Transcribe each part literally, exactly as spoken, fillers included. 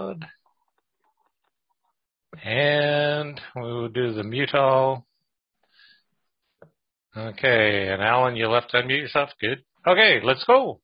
And we'll do the mute all. Okay, and Alan, you'll have to unmute yourself. Good. Okay, let's go.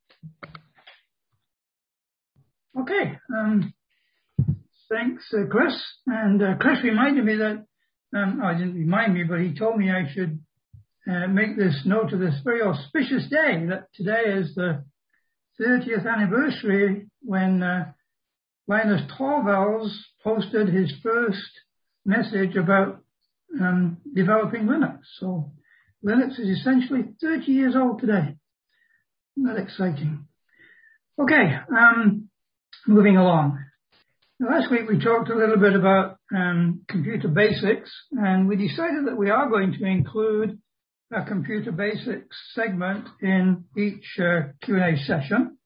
Okay, um, thanks, uh, Chris. And uh, Chris reminded me that, um, oh, he didn't remind me, but he told me I should uh, make this note of this very auspicious day, that today is the thirtieth anniversary when uh, Linus Torvalds posted his first message about um, developing Linux. So Linux is essentially thirty years old today. Isn't that exciting? Okay, um, moving along. Now, last week we talked a little bit about um, computer basics, and we decided that we are going to include a computer basics segment in each uh, Q and A session.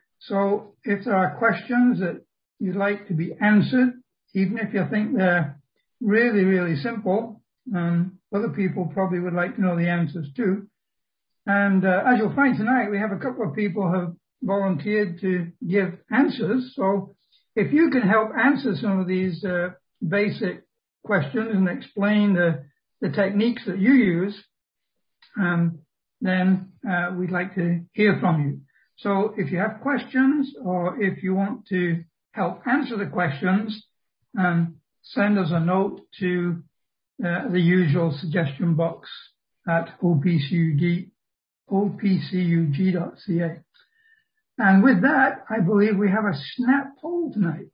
So if there are questions that you'd like to be answered, even if you think they're really, really simple, um, other people probably would like to know the answers too. And uh, as you'll find tonight, we have a couple of people who have volunteered to give answers. So if you can help answer some of these uh, basic questions and explain the, the techniques that you use, um, then uh, we'd like to hear from you. So if you have questions or if you want to help answer the questions, um, send us a note to uh, the usual suggestion box at O P C U G, O P C U G dot C A. And with that, I believe we have a snap poll tonight.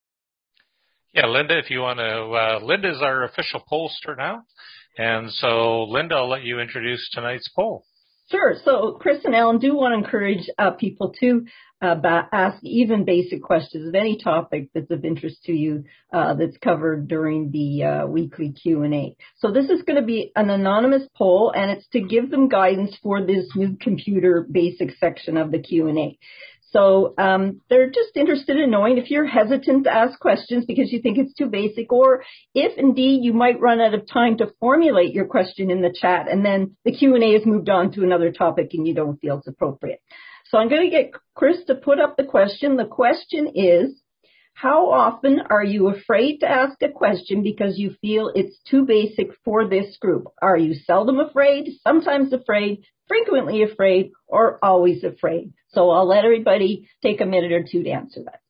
Yeah, Linda, if you want to, uh, Linda is our official pollster now. And so, Linda, I'll let you introduce tonight's poll. Sure. So Chris and Alan do want to encourage uh, people to uh, ba- ask even basic questions of any topic that's of interest to you uh, that's covered during the uh, weekly Q and A. So this is going to be an anonymous poll, and it's to give them guidance for this new computer basic section of the Q and A. So um, they're just interested in knowing if you're hesitant to ask questions because you think it's too basic, or if indeed you might run out of time to formulate your question in the chat and then the Q and A has moved on to another topic and you don't feel it's appropriate. So I'm going to get Chris to put up the question. The question is, how often are you afraid to ask a question because you feel it's too basic for this group? Are you seldom afraid, sometimes afraid, frequently afraid, or always afraid? So I'll let everybody take a minute or two to answer that.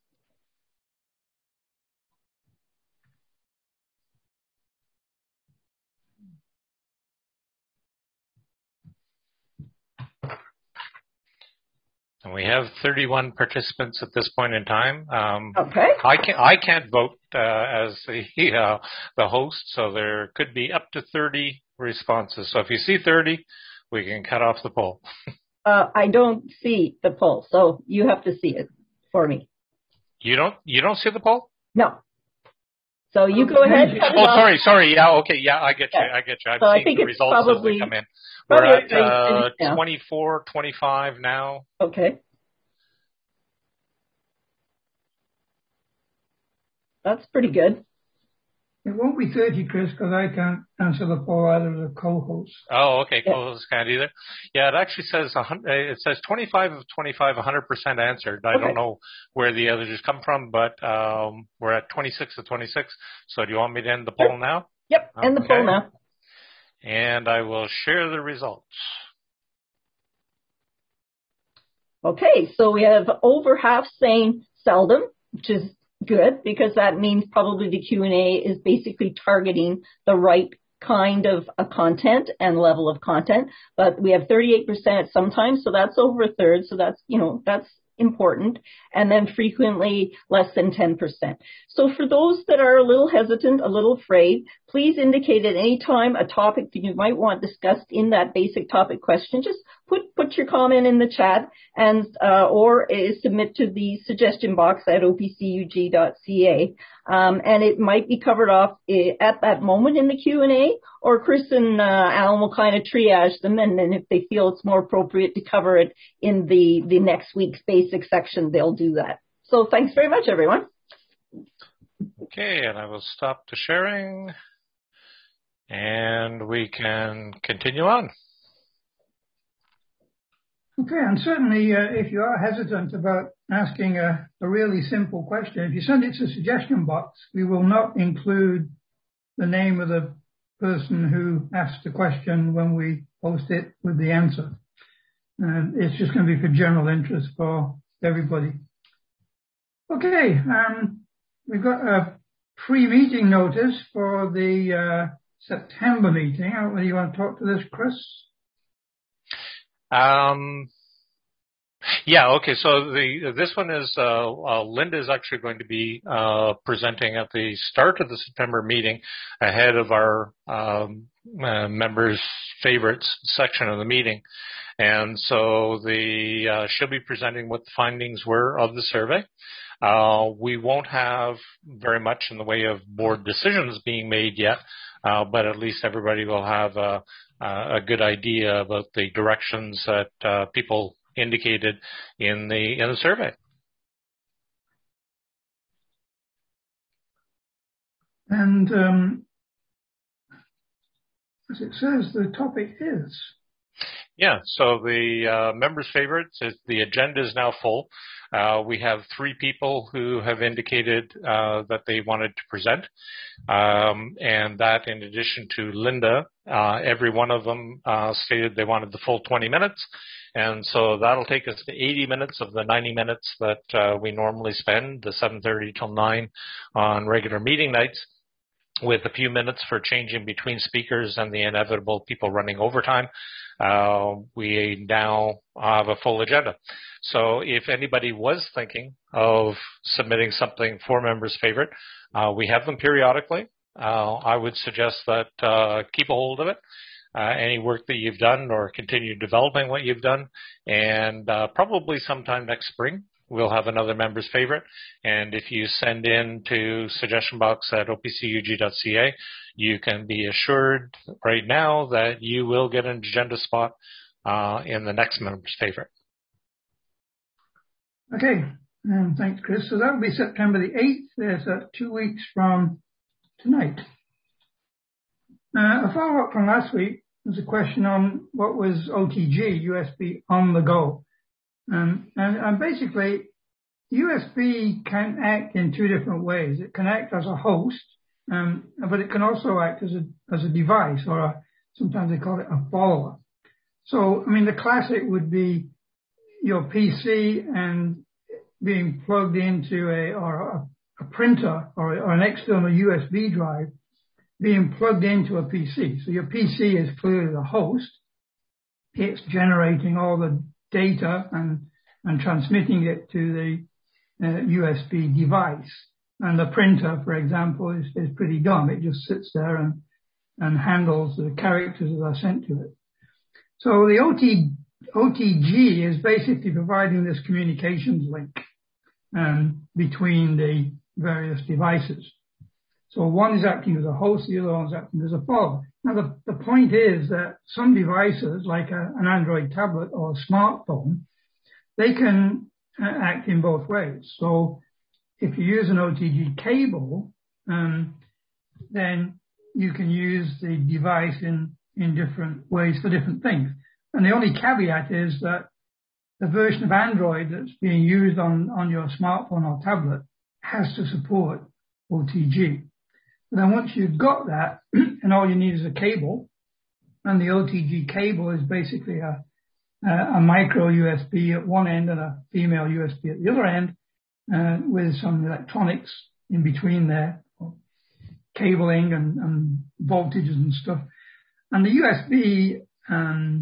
And we have thirty-one participants at this point in time. Um, okay. I can't, I can't vote uh, as the, uh, the host, so there could be up to thirty responses. So if you see thirty, we can cut off the poll. Uh, I don't see the poll, so you have to see it for me. You don't, you don't see the poll? No. So you go ahead. Cut oh, it sorry, off. sorry. Yeah, okay. Yeah, I get you. Yeah. I get you. I've so seen I think the it's results probably, as they come in. We're at uh, twenty-four, twenty-five now. Okay. That's pretty good. It won't be thirty, Chris, because I can't answer the poll either as a co-host. Oh, okay. Co-host can't either. Yeah, it actually says one hundred, it says twenty-five of twenty-five, one hundred percent answered. I okay. don't know where the others come from, but um, we're at twenty-six of twenty-six. So do you want me to end the poll yep. now? Yep, end okay. the poll now. And I will share the results. Okay, so we have over half saying seldom, which is good because that means probably the Q and A is basically targeting the right kind of a content and level of content. But we have thirty-eight percent sometimes, so that's over a third. So that's, you know, that's important. And then frequently less than ten percent. So for those that are a little hesitant, a little afraid, please indicate at any time a topic that you might want discussed in that basic topic question. Just put put your comment in the chat and uh, or uh, submit to the suggestion box at O P C U G dot C A. Um, and it might be covered off uh, at that moment in the Q and A, or Chris and uh, Alan will kind of triage them, and then if they feel it's more appropriate to cover it in the, the next week's basic section, they'll do that. So thanks very much, everyone. Okay, and I will stop the sharing, and we can continue on. Okay, and certainly uh, if you are hesitant about asking a, a really simple question, if you send it to the suggestion box, we will not include the name of the person who asked the question when we post it with the answer. Uh, it's just going to be for general interest for everybody. Okay, um, we've got a pre-meeting notice for the uh, September meeting. I don't know whether you want to talk to this, Chris? Um, yeah, okay. So the this one is uh, uh, Linda is actually going to be uh, presenting at the start of the September meeting ahead of our um, uh, members' favorites section of the meeting, and so the uh, she'll be presenting what the findings were of the survey. Uh, we won't have very much in the way of board decisions being made yet, uh, but at least everybody will have a, a good idea about the directions that uh, people indicated in the in the survey. And um, as it says, the topic is. Yeah, so the uh, members' favorites is the agenda is now full. Uh, we have three people who have indicated uh, that they wanted to present, um, and that in addition to Linda, uh, every one of them uh, stated they wanted the full twenty minutes, and so that'll take us to eighty minutes of the ninety minutes that uh, we normally spend, the seven thirty till nine on regular meeting nights, with a few minutes for changing between speakers and the inevitable people running overtime. Uh, we now have a full agenda. So if anybody was thinking of submitting something for members' favorite, uh, we have them periodically. Uh, I would suggest that uh, keep a hold of it. Uh, any work that you've done or continue developing what you've done, and uh, probably sometime next spring we'll have another member's favorite. And if you send in to suggestion box at o p c u g dot c a, you can be assured right now that you will get an agenda spot uh, in the next member's favorite. Okay, um, thanks, Chris. So that will be September the eighth. There's uh, two weeks from tonight. Uh, a follow-up from last week was a question on what was O T G, U S B on the go. Um, and, and basically, U S B can act in two different ways. It can act as a host, um, but it can also act as a as a device, or a, sometimes they call it a follower. So, I mean, the classic would be your P C and being plugged into a or a, a printer or, or an external U S B drive being plugged into a P C. So your P C is clearly the host. It's generating all the data and, and transmitting it to the uh, U S B device. And the printer, for example, is, is pretty dumb. It just sits there and, and handles the characters that are sent to it. So the O T, O T G is basically providing this communications link um, between the various devices. So one is acting as a host, the other one is acting as a follower. Now the, the point is that some devices, like a, an Android tablet or a smartphone, they can uh, act in both ways. So if you use an O T G cable, um, then you can use the device in, in different ways for different things. And the only caveat is that the version of Android that's being used on, on your smartphone or tablet has to support O T G. But then once you've got that, and all you need is a cable, and the O T G cable is basically a, a, a micro U S B at one end and a female U S B at the other end, uh, with some electronics in between there, cabling and, and voltages and stuff. And the U S B, um,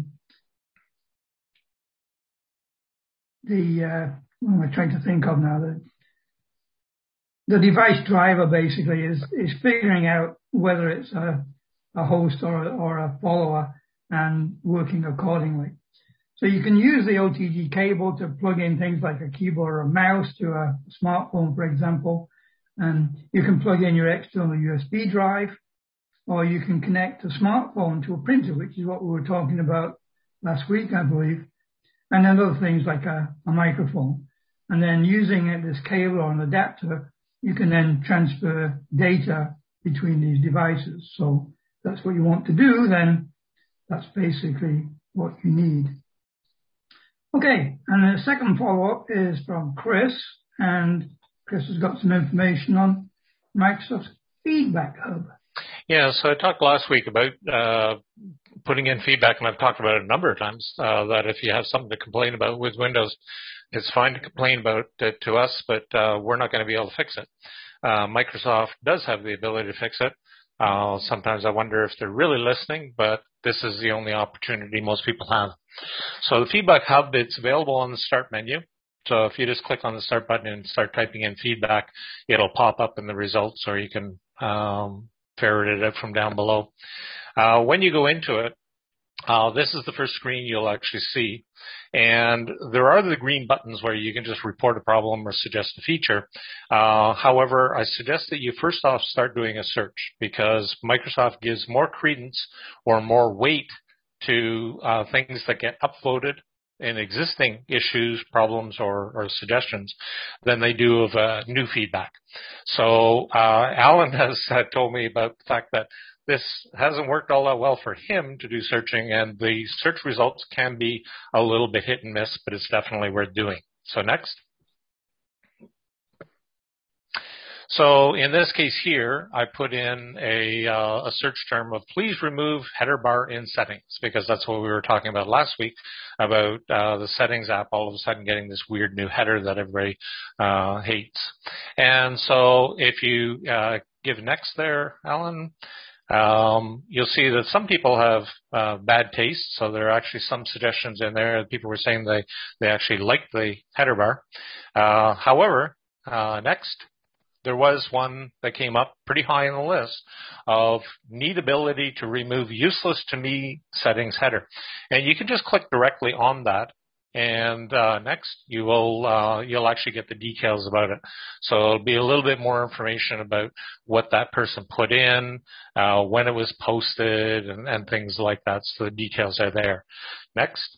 the, uh, what am I trying to think of now? The, the device driver basically is, is figuring out whether it's a, a host or a, or a follower and working accordingly. So you can use the O T G cable to plug in things like a keyboard or a mouse to a smartphone, for example. And you can plug in your external U S B drive, or you can connect a smartphone to a printer, which is what we were talking about last week, I believe. And then other things like a, a microphone. And then using it, this cable or an adapter, you can then transfer data between these devices. So that's what you want to do, then that's basically what you need. Okay, and the second follow-up is from Chris, and Chris has got some information on Microsoft's Feedback Hub. Yeah, so I talked last week about uh, putting in feedback, and I've talked about it a number of times, uh, that if you have something to complain about with Windows, it's fine to complain about it to us, but uh, we're not going to be able to fix it. Uh, Microsoft does have the ability to fix it. Uh, sometimes I wonder if they're really listening, but this is the only opportunity most people have. So the Feedback Hub, it's available on the Start menu. So if you just click on the Start button and start typing in feedback, it'll pop up in the results, or you can um, ferret it out from down below. Uh, when you go into it, uh, this is the first screen you'll actually see. And there are the green buttons where you can just report a problem or suggest a feature. Uh, however, I suggest that you first off start doing a search, because Microsoft gives more credence or more weight to uh, things that get upvoted in existing issues, problems, or, or suggestions than they do of uh, new feedback. So uh, Alan has uh, told me about the fact that this hasn't worked all that well for him to do searching, and the search results can be a little bit hit and miss, but it's definitely worth doing. So next. So in this case here, I put in a, uh, a search term of please remove header bar in settings, because that's what we were talking about last week about uh, the settings app all of a sudden getting this weird new header that everybody uh, hates. And so if you uh, give next there, Alan, Um, you'll see that some people have uh, bad taste, so there are actually some suggestions in there. People were saying they, they actually liked the header bar. Uh, however, uh, next, there was one that came up pretty high on the list of need ability to remove useless to me settings header. And you can just click directly on that. And uh, next, you will uh, you'll actually get the details about it. So it'll be a little bit more information about what that person put in, uh, when it was posted, and, and things like that. So the details are there. Next.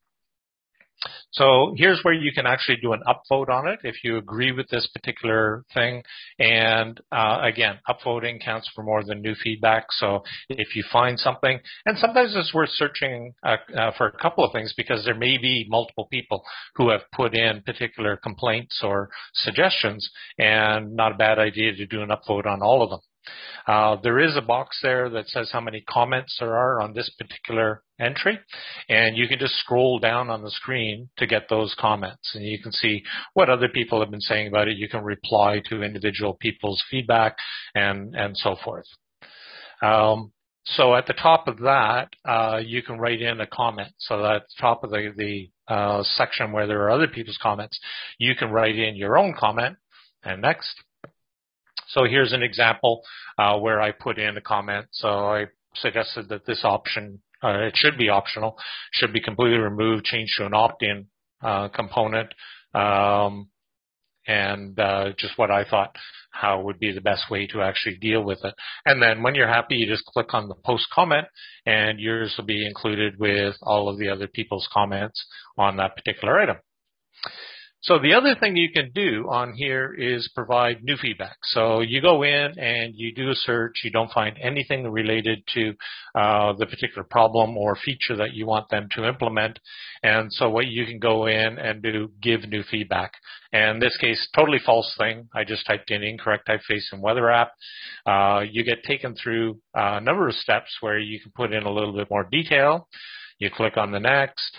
So here's where you can actually do an upvote on it if you agree with this particular thing. And uh, again, upvoting counts for more than new feedback. So if you find something, and sometimes it's worth searching uh, uh, for a couple of things, because there may be multiple people who have put in particular complaints or suggestions, and not a bad idea to do an upvote on all of them. Uh, there is a box there that says how many comments there are on this particular entry, and you can just scroll down on the screen to get those comments, and you can see what other people have been saying about it. You can reply to individual people's feedback and, and so forth. Um, so at the top of that, uh, you can write in a comment. So at the top of the, the uh, section where there are other people's comments, you can write in your own comment. And next. So here's an example uh, where I put in a comment. So I suggested that this option, uh, it should be optional, should be completely removed, changed to an opt-in uh, component, um, and uh, just what I thought how would be the best way to actually deal with it. And then when you're happy, you just click on the post comment, and yours will be included with all of the other people's comments on that particular item. So the other thing you can do on here is provide new feedback. So you go in and you do a search. You don't find anything related to uh, the particular problem or feature that you want them to implement. And so what you can go in and do, give new feedback. And in this case, totally false thing. I just typed in incorrect typeface in weather app. Uh, you get taken through a number of steps where you can put in a little bit more detail. You click on the next,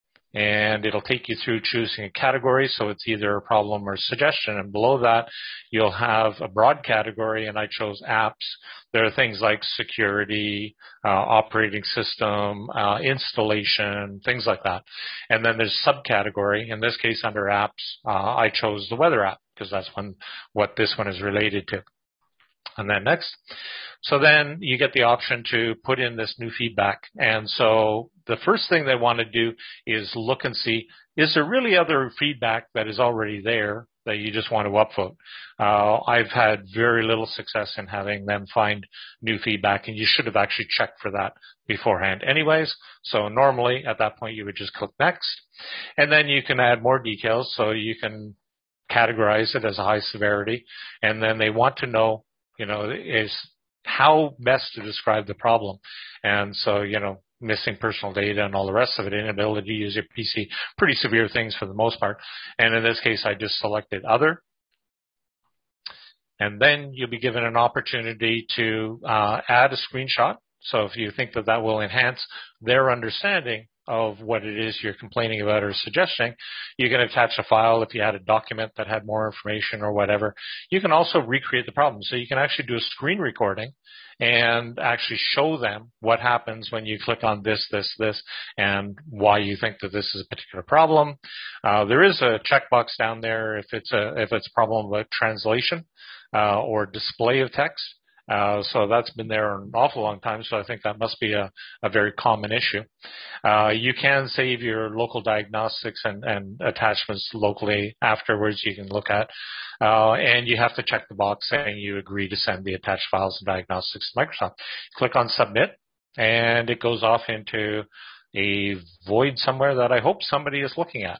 and it'll take you through choosing a category. So it's either a problem or suggestion. And below that, you'll have a broad category, and I chose apps. There are things like security, uh, operating system, uh, installation, things like that. And then there's subcategory. In this case, under apps, uh, I chose the weather app because that's one, what this one is related to. And then next. So then you get the option to put in this new feedback. And so the first thing they want to do is look and see, is there really other feedback that is already there that you just want to upvote? Uh, I've had very little success in having them find new feedback, and you should have actually checked for that beforehand anyways. So normally at that point you would just click next, and then you can add more details. So you can categorize it as a high severity, and then they want to know, you know, is how best to describe the problem. And so, you know, missing personal data and all the rest of it, inability to use your P C, pretty severe things for the most part. And in this case, I just selected other. And then you'll be given an opportunity to uh, add a screenshot. So if you think that that will enhance their understanding of what it is you're complaining about or suggesting, you can attach a file if you had a document that had more information or whatever. You can also recreate the problem. So you can actually do a screen recording and actually show them what happens when you click on this, this, this, and why you think that this is a particular problem. Uh, there is a checkbox down there if it's a if it's a problem with translation uh, or display of text. Uh, so that's been there an awful long time, so I think that must be a, a very common issue. Uh, you can save your local diagnostics and, and attachments locally afterwards you can look at. Uh, and you have to check the box saying you agree to send the attached files and diagnostics to Microsoft. Click on Submit, and it goes off into a void somewhere that I hope somebody is looking at.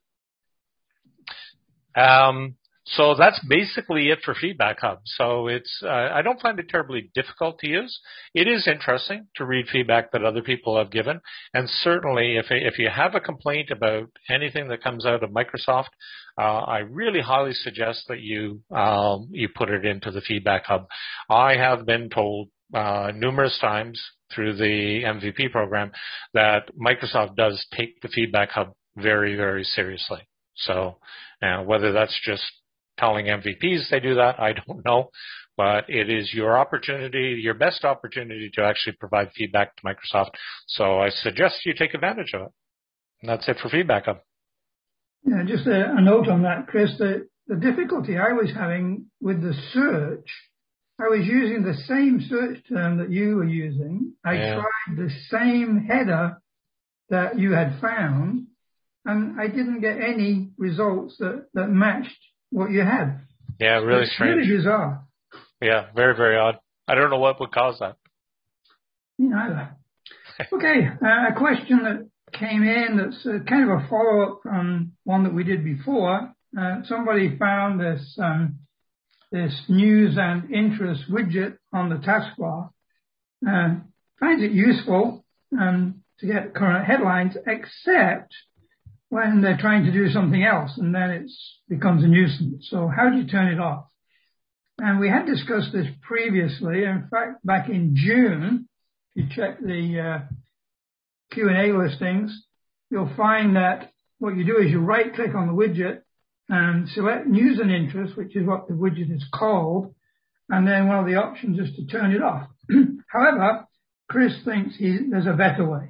Um, So that's basically it for Feedback Hub. So it's, uh, I don't find it terribly difficult to use. It is interesting to read feedback that other people have given. And certainly if, if you have a complaint about anything that comes out of Microsoft, uh, I really highly suggest that you, um, you put it into the Feedback Hub. I have been told, uh, numerous times through the M V P program that Microsoft does take the Feedback Hub very, very seriously. So, uh, whether that's just telling M V Ps they do that, I don't know, but it is your opportunity, your best opportunity to actually provide feedback to Microsoft. So I suggest you take advantage of it. And that's it for Feedback Hub. Yeah, just a, a note on that, Chris. The, the difficulty I was having with the search, I was using the same search term that you were using. I yeah. tried the same header that you had found, and I didn't get any results that, that matched what you had. Yeah, really it's strange. Really bizarre. Yeah, very, very odd. I don't know what would cause that. Me neither. Okay, uh, a question that came in that's uh, kind of a follow-up from one that we did before. Uh, somebody found this um, this news and interest widget on the taskbar. Uh, finds it useful um, to get current headlines, except when they're trying to do something else, and then it becomes a nuisance. So how do you turn it off? And we had discussed this previously. In fact, back in June, if you check the uh, Q and A listings, you'll find that what you do is you right-click on the widget and select News and Interest, which is what the widget is called, and then one of the options is to turn it off. However, Chris thinks he, there's a better way.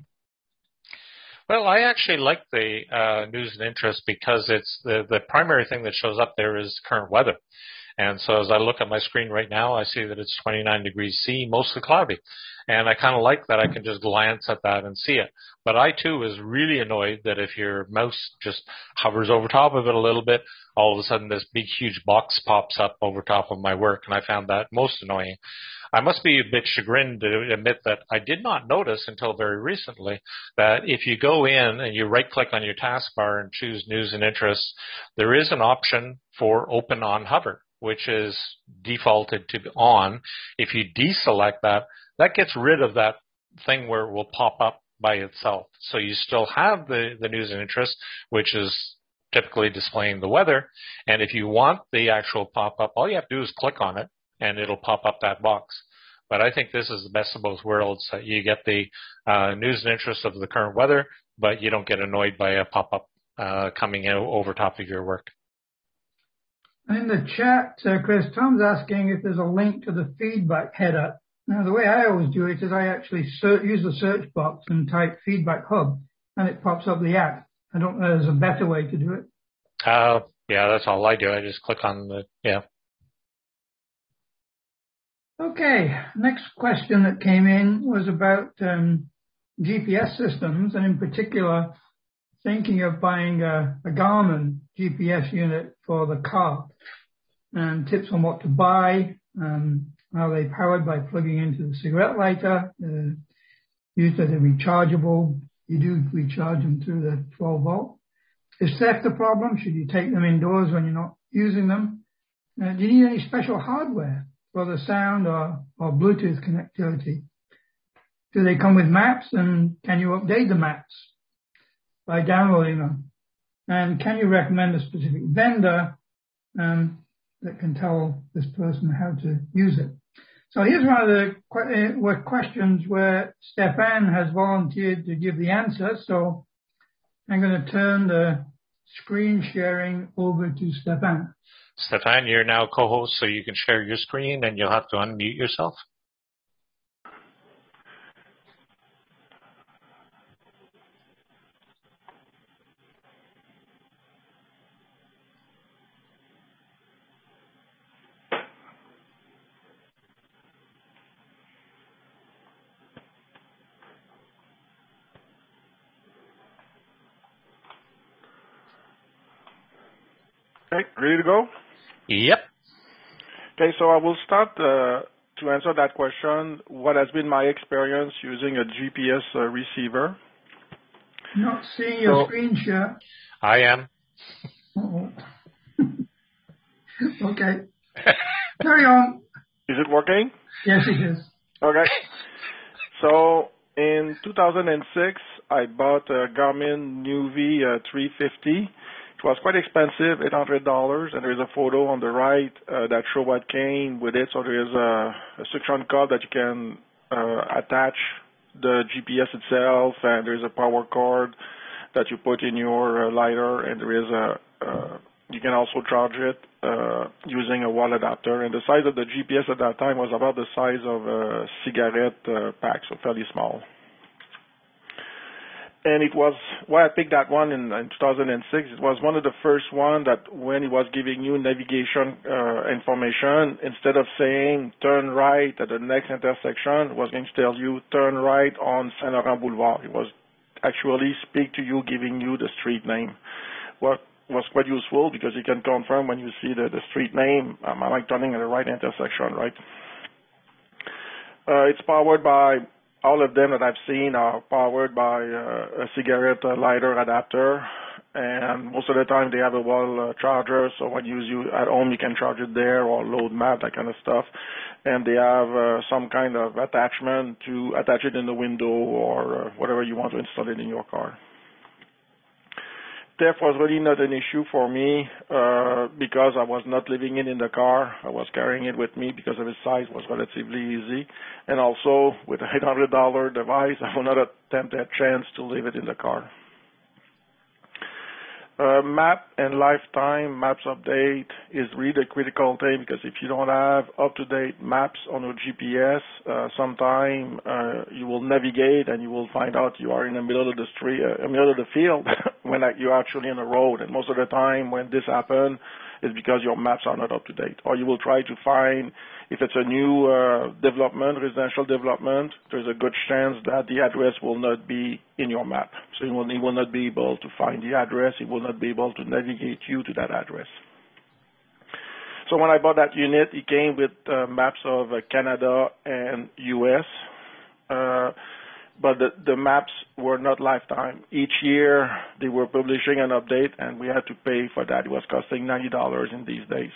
Well, I actually like the uh, News and Interest because it's the, the primary thing that shows up there is current weather. And so as I look at my screen right now, I see that it's twenty-nine degrees C, mostly cloudy. And I kind of like that I can just glance at that and see it. But I, too, was really annoyed that if your mouse just hovers over top of it a little bit, all of a sudden this big, huge box pops up over top of my work. And I found that most annoying. I must be a bit chagrined to admit that I did not notice until very recently that if you go in and you right-click on your taskbar and choose News and Interests, there is an option for Open on Hover, which is defaulted to on. If you deselect that, that gets rid of that thing where it will pop up by itself. So you still have the, the News and Interest, which is typically displaying the weather. And if you want the actual pop-up, all you have to do is click on it, and it'll pop up that box. But I think this is the best of both worlds. That you get the uh, News and Interest of the current weather, but you don't get annoyed by a pop-up uh, coming out over top of your work. In the chat, uh, Chris, Tom's asking if there's a link to the feedback header. Now, the way I always do it is I actually search, use the search box and type Feedback Hub, and it pops up the app. I don't know if there's a better way to do it. Uh, yeah, that's all I do. I just click on the, yeah. Okay, next question that came in was about um, G P S systems, and in particular, thinking of buying a, a Garmin G P S unit for the car, and tips on what to buy. Um, are they powered by plugging into the cigarette lighter? Uh, used as a rechargeable. You do recharge them through the twelve volt. Is theft a problem? Should you take them indoors when you're not using them? Uh, do you need any special hardware for the sound or, or Bluetooth connectivity? do they come with maps, and can you update the maps by downloading them? And can you recommend a specific vendor um, that can tell this person how to use it? So here's one of the qu- uh, questions where Stefan has volunteered to give the answer. So I'm going to turn the screen sharing over to Stefan. Stefan, you're now co-host, so you can share your screen, and you'll have to unmute yourself. Okay, ready to go? Yep. Okay, so I will start uh, to answer that question. What has been my experience using a G P S uh, receiver? Not seeing your So- screen share. I am. Uh-oh. Okay. Carry on. Is it working? Yes, it is. Okay. So in two thousand six, I bought a Garmin Nuvi uh, three fifty. It was quite expensive, eight hundred dollars, and there's a photo on the right uh, that shows what came with it. So there's a, a suction cup that you can uh, attach the G P S itself, and there's a power cord that you put in your uh, lighter, and there is a uh, you can also charge it uh, using a wall adapter. And the size of the G P S at that time was about the size of a cigarette uh, pack, so fairly small. And it was why I picked that one in, in two thousand six. It was one of the first one that when it was giving you navigation uh, information, instead of saying turn right at the next intersection, it was going to tell you turn right on Saint Laurent Boulevard. It was actually speak to you, giving you the street name. What was quite useful because you can confirm when you see the, the street name, am I turning at the right intersection, right? Uh, it's powered by all of them that I've seen are powered by uh, a cigarette uh, lighter adapter, and most of the time they have a wall uh, charger, so when you use you at home you can charge it there or load map, that kind of stuff. And they have uh, some kind of attachment to attach it in the window or uh, whatever you want to install it in your car. Theft was really not an issue for me uh, because I was not leaving it in the car. I was carrying it with me because of its size was relatively easy. And also, with an eight hundred dollar device, I will not attempt that chance to leave it in the car. Uh, map and lifetime maps update is really the critical thing because if you don't have up-to-date maps on your G P S, uh, sometime uh, you will navigate and you will find out you are in the middle of the street, uh, middle of the field when you're actually on the road. And most of the time when this happens, it's because your maps are not up to date. Or you will try to find, if it's a new uh, development, residential development, there's a good chance that the address will not be in your map. So you will, you will not be able to find the address. You will not be able to navigate you to that address. So when I bought that unit, it came with uh, maps of uh, Canada and U S, uh, but the, the maps were not lifetime. Each year they were publishing an update, and we had to pay for that. It was costing ninety dollars in these days.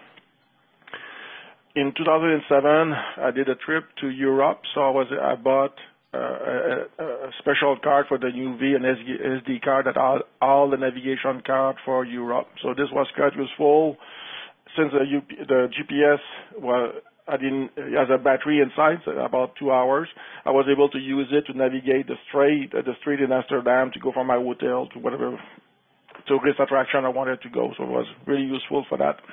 In two thousand seven, I did a trip to Europe, so I, was, I bought uh, a, a special card for the Nuvi, an S D card that all, all the navigation card for Europe. So this was quite useful. Since the, U P, the G P S was, I didn't, it has a battery inside, so about two hours, I was able to use it to navigate the street, uh, the street in Amsterdam to go from my hotel to whatever tourist attraction I wanted to go. So it was really useful for that.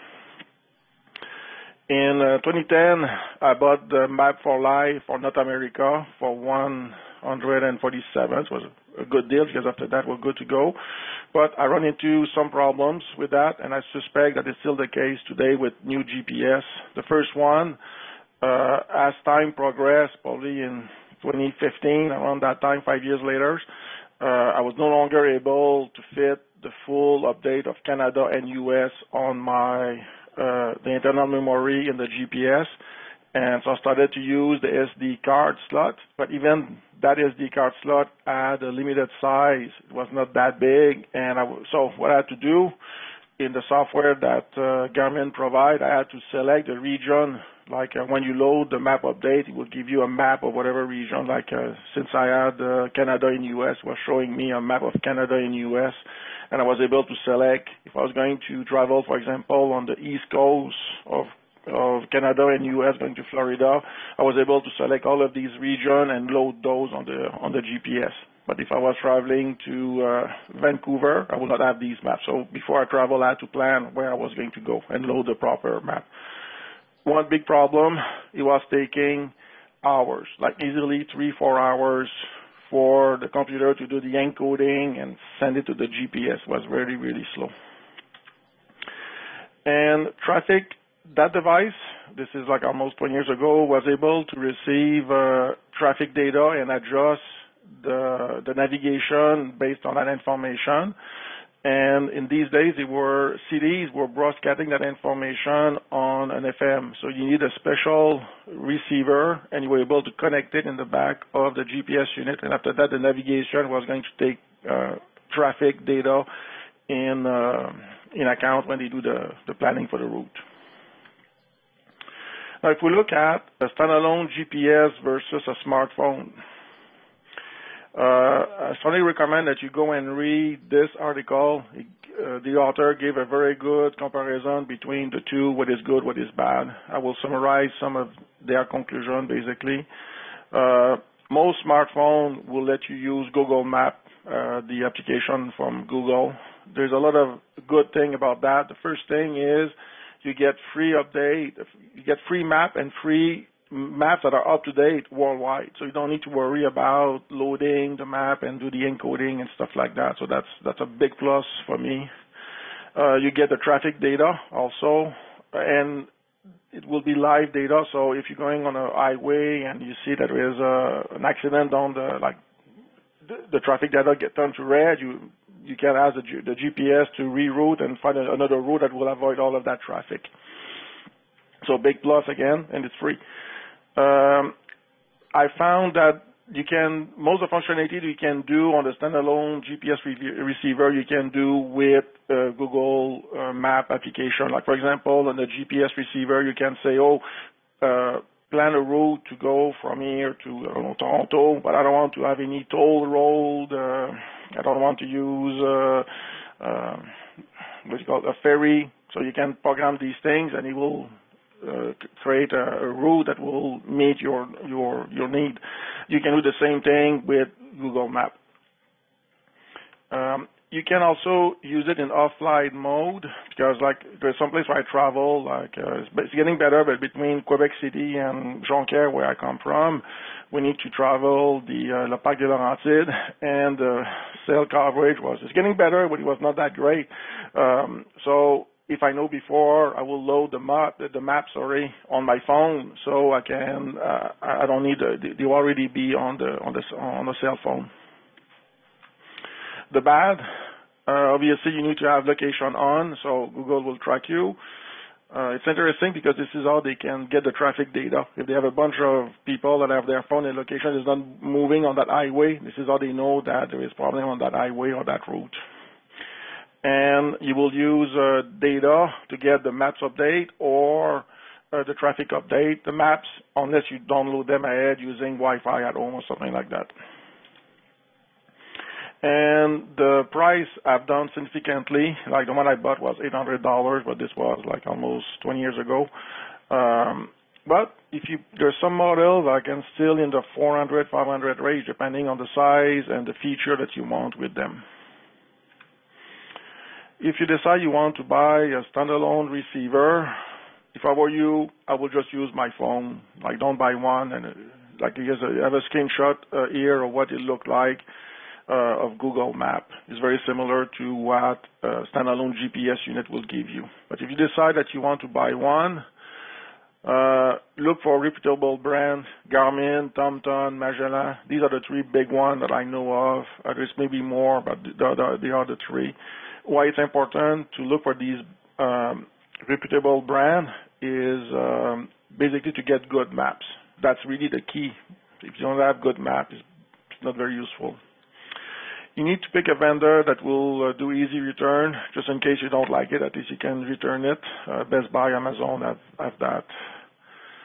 In uh, twenty ten, I bought the Map for Life for North America for one hundred forty-seven. It was a good deal because after that we're good to go. But I run into some problems with that, and I suspect that it's still the case today with new G P S. The first one, uh, as time progressed, probably in twenty fifteen, around that time, five years later, uh, I was no longer able to fit the full update of Canada and U S on my uh, the internal memory in the G P S. And so I started to use the S D card slot, but even that S D card slot had a limited size. It was not that big, and I w so what I had to do in the software that uh, Garmin provide, I had to select the region Like uh, when you load the map update, it will give you a map of whatever region. Like uh, since I had uh, Canada in U S, it was showing me a map of Canada in U S, and I was able to select if I was going to travel, for example, on the east coast of of Canada and U S going to Florida. I was able to select all of these regions and load those on the on the G P S. But if I was traveling to uh, Vancouver, I would not have these maps. So before I travel, I had to plan where I was going to go and load the proper map. One big problem, it was taking hours, like easily three, four hours for the computer to do the encoding and send it to the G P S. It was really, really slow. And traffic, that device, this is like almost twenty years ago, was able to receive uh, traffic data and adjust the, the navigation based on that information. And in these days, they were cities were broadcasting that information on an F M. So you need a special receiver, and you were able to connect it in the back of the G P S unit. And after that, the navigation was going to take uh, traffic data in uh, in account when they do the, the planning for the route. Now, if we look at a standalone G P S versus a smartphone, Uh, I strongly recommend that you go and read this article. Uh, the author gave a very good comparison between the two, what is good, what is bad. I will summarize some of their conclusion, basically. Uh, most smartphones will let you use Google Map, uh, the application from Google. There's a lot of good thing about that. The first thing is you get free update, you get free map and free maps that are up to date worldwide, so you don't need to worry about loading the map and do the encoding and stuff like that. So that's that's a big plus for me. Uh, you get the traffic data also, and it will be live data. So if you're going on a highway and you see that there is a, an accident on the like the, the traffic data get turned to red, you you can ask the, the G P S to reroute and find another route that will avoid all of that traffic. So big plus again, and it's free. Um, I found that you can, most of the functionality you can do on the standalone G P S re receiver, you can do with uh, Google uh, Map application. Like, for example, on the G P S receiver, you can say, oh, uh, plan a route to go from here to I don't know, Toronto, but I don't want to have any toll road. Uh, I don't want to use uh, uh, what you call a ferry. So you can program these things, and it will Uh, create a, a route that will meet your your your need. You can do the same thing with Google Map. Um, you can also use it in offline mode because, like, there's some place where I travel, like uh, it's, it's getting better, but between Quebec City and Jonquière, where I come from, we need to travel the uh, Le Parc des Laurentides, and the uh, cell coverage was it's getting better, but it was not that great. Um, so if I know before, I will load the map, the map, sorry, on my phone, so I can. Uh, I don't need the, they already be on the on the on the cell phone. The bad, uh, obviously, you need to have location on, so Google will track you. Uh, it's interesting because this is how they can get the traffic data. If they have a bunch of people that have their phone and location is not moving on that highway, this is how they know that there is problem on that highway or that route. And you will use uh, data to get the maps update or uh, the traffic update, the maps, unless you download them ahead using Wi-Fi at home or something like that. And the price have done significantly. Like the one I bought was eight hundred dollars, but this was like almost twenty years ago. Um, but if you, there's some models that can still in the four hundred, five hundred range, depending on the size and the feature that you want with them. If you decide you want to buy a standalone receiver, if I were you, I would just use my phone. Like, don't buy one. And uh, like, you have a screenshot uh, here of what it looked like uh, of Google Map. It's very similar to what a standalone G P S unit will give you. But if you decide that you want to buy one, uh, look for reputable brands: Garmin, TomTom, Magellan. These are the three big ones that I know of. Uh, there's maybe more, but they are, they are the three. Why it's important to look for these um, reputable brands is um, basically to get good maps. That's really the key. If you don't have good maps, it's not very useful. You need to pick a vendor that will uh, do easy return, just in case you don't like it. At least you can return it. Uh, Best Buy, Amazon have, have that.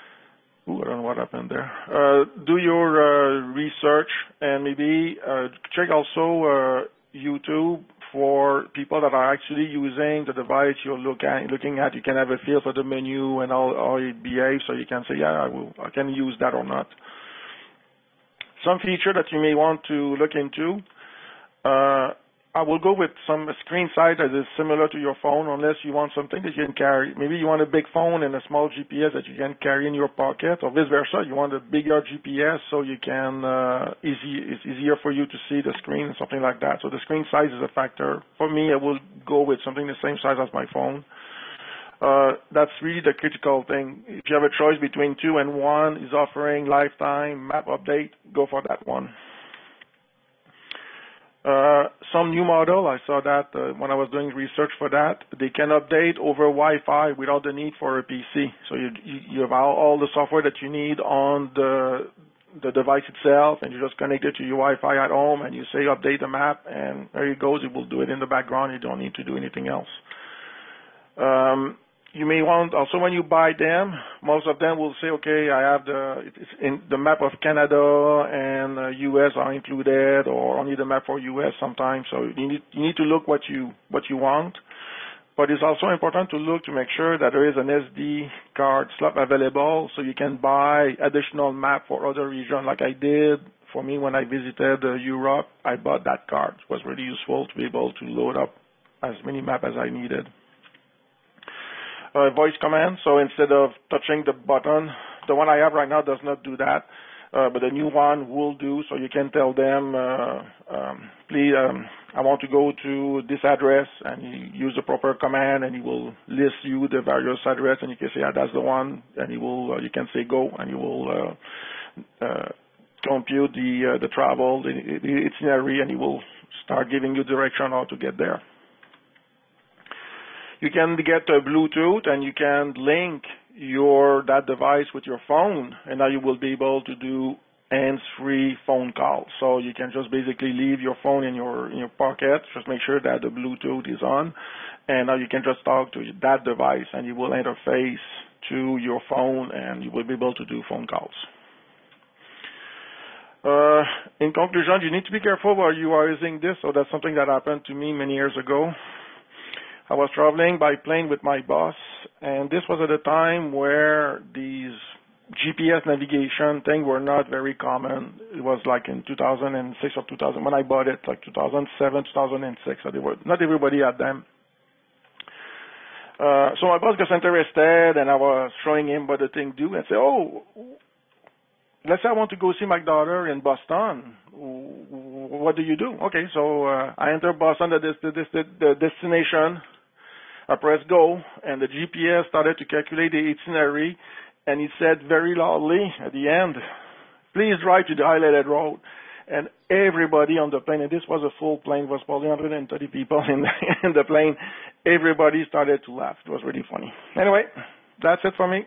on what happened there. Uh, do your uh, research and maybe uh, check also uh, YouTube for people that are actually using the device you're look at, looking at. You can have a feel for the menu and how, how it behaves, so you can say, yeah, I, will, I can use that or not. Some feature that you may want to look into, uh, I will go with some screen size that is similar to your phone, unless you want something that you can carry. Maybe you want a big phone and a small G P S that you can carry in your pocket, or vice versa. You want a bigger G P S so you can uh, easy. It's easier for you to see the screen, something like that. So the screen size is a factor. For me, I will go with something the same size as my phone. Uh, that's really the critical thing. If you have a choice between two and one is offering lifetime map update, go for that one. Uh, some new model, I saw that uh, when I was doing research for that, they can update over Wi-Fi without the need for a P C. So you, you, you have all, all the software that you need on the, the device itself, and you just connect it to your Wi-Fi at home, and you say update the map, and there it goes. It will do it in the background. You don't need to do anything else. Um, You may want also when you buy them, most of them will say, okay, I have the it's in the map of Canada and uh, U S are included, or only the map for U S sometimes. So you need you need to look what you what you want. But it's also important to look to make sure that there is an S D card slot available, so you can buy additional map for other regions, like I did. For me, when I visited uh, Europe, I bought that card. It was really useful to be able to load up as many maps as I needed. Uh, voice command, so instead of touching the button, the one I have right now does not do that, uh, but the new one will do, so you can tell them, uh, um, please, um, I want to go to this address, and you use the proper command, and he will list you the various address, and you can say, yeah, that's the one, and he will, uh, you can say go, and he will uh, uh, compute the, uh, the travel, the, the itinerary, and he will start giving you direction how to get there. You can get a Bluetooth, and you can link your that device with your phone, and now you will be able to do hands-free phone calls. So you can just basically leave your phone in your in your pocket, just make sure that the Bluetooth is on, and now you can just talk to that device, and you will interface to your phone, and you will be able to do phone calls. Uh, in conclusion, you need to be careful while you are using this. So that's something that happened to me many years ago. I was traveling by plane with my boss, and this was at a time where these G P S navigation things were not very common. It was like in two thousand six or two thousand, when I bought it, like two thousand seven, two thousand six, so they were, not everybody had them. Uh, so my boss got interested, and I was showing him what the thing do, and said, oh, let's say I want to go see my daughter in Boston. What do you do? Okay, so uh, I enter Boston, the, the, the, the destination. I press go, and the G P S started to calculate the itinerary, and it said very loudly at the end, please drive to the highlighted road. And everybody on the plane, and this was a full plane, was probably one hundred thirty people in the, in the plane, everybody started to laugh. It was really funny. Anyway, that's it for me.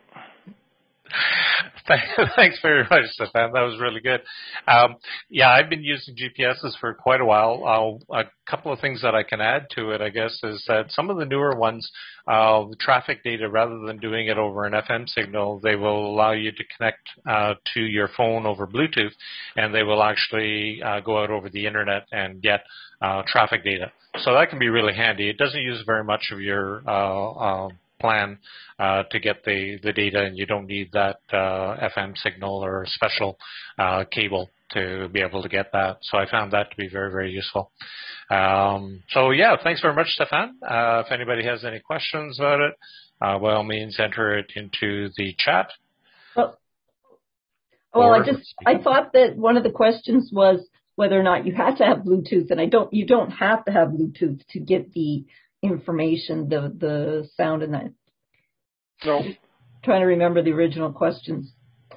Thanks very much, Stefan. That was really good. Um, yeah, I've been using G P Ses for quite a while. I'll, a couple of things that I can add to it, I guess, is that some of the newer ones, uh, the traffic data, rather than doing it over an F M signal, they will allow you to connect uh, to your phone over Bluetooth, and they will actually uh, go out over the internet and get uh, traffic data. So that can be really handy. It doesn't use very much of your uh, uh, plan uh, to get the, the data, and you don't need that uh, F M signal or special uh, cable to be able to get that. So I found that to be very, very useful. Um, so yeah, thanks very much, Stefan. Uh, if anybody has any questions about it, uh, by all means, enter it into the chat. Well, well I just I thought that one of the questions was whether or not you had to have Bluetooth, and I don't. You don't have to have Bluetooth to get the information, the the sound, and that. No. Trying to remember the original questions.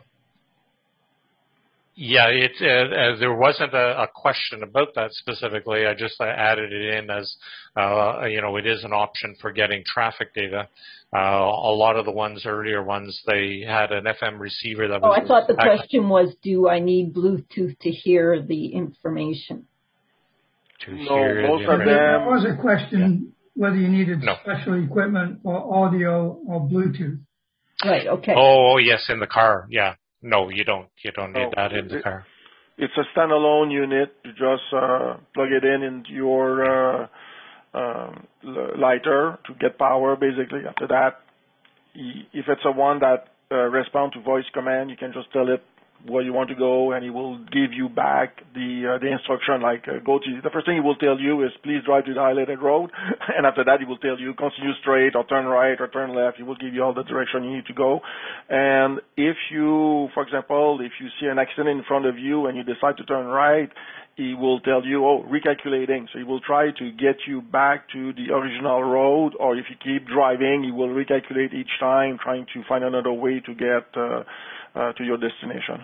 Yeah, it, uh, uh, there wasn't a, a question about that specifically. I just uh, added it in as, uh, you know, it is an option for getting traffic data. Uh, a lot of the ones, earlier ones, they had an F M receiver that was... Oh, I thought the question was, do I need Bluetooth to hear the information? To no, hear most the of them... There was a question... Yeah. Whether you needed no. special equipment or audio or Bluetooth. Right, okay. Oh, yes, in the car, yeah. No, you don't. You don't need No, that in the it, car. It's a standalone unit. You just uh, plug it in into your uh, um, lighter to get power, basically. After that, if it's a one that uh, responds to voice command, you can just tell it where you want to go, and it will give you back the uh, the instruction, like uh, go to, the first thing it will tell you is please drive to the highlighted road, and after that it will tell you continue straight or turn right or turn left. It will give you all the direction you need to go. And if you, for example, if you see an accident in front of you and you decide to turn right, it will tell you, oh, recalculating. So it will try to get you back to the original road, or if you keep driving, it will recalculate each time, trying to find another way to get uh, uh, to your destination.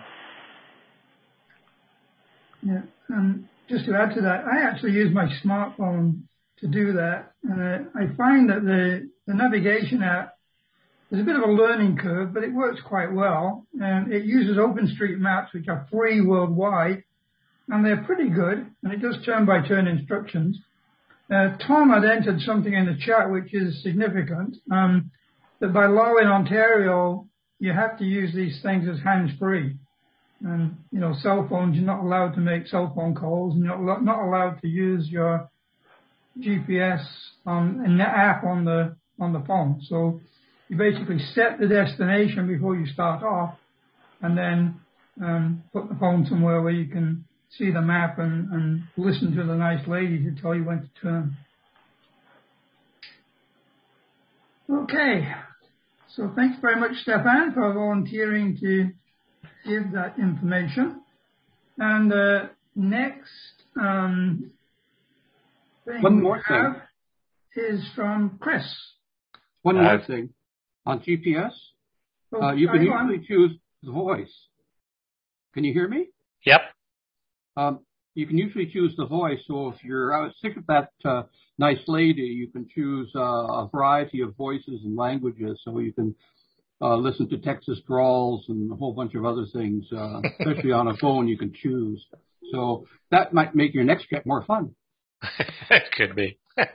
Yeah. Um, just to add to that, I actually use my smartphone to do that. And uh, I find that the, the navigation app is a bit of a learning curve, but it works quite well. And it uses OpenStreetMaps, which are free worldwide, and they're pretty good. And it does turn-by-turn instructions. Uh, Tom had entered something in the chat which is significant, um, that by law in Ontario, you have to use these things as hands-free. And, you know, cell phones, you're not allowed to make cell phone calls, and you're not, not allowed to use your G P S on an app on the on the phone. So you basically set the destination before you start off, and then um, put the phone somewhere where you can see the map and, and listen to the nice lady to tell you when to turn. Okay. So thanks very much, Stefan, for volunteering to give that information. And uh, next um, thing One more we thing. have is from Chris. One Uh, more thing. On G P S, Oh, uh, you can sorry, go on. usually choose the voice. Can you hear me? Yep. Um, you can usually choose the voice. So if you're uh, sick of that uh, nice lady, you can choose uh, a variety of voices and languages. So you can uh, listen to Texas drawls and a whole bunch of other things. Uh, especially on a phone, you can choose. So that might make your next trip more fun. It could be.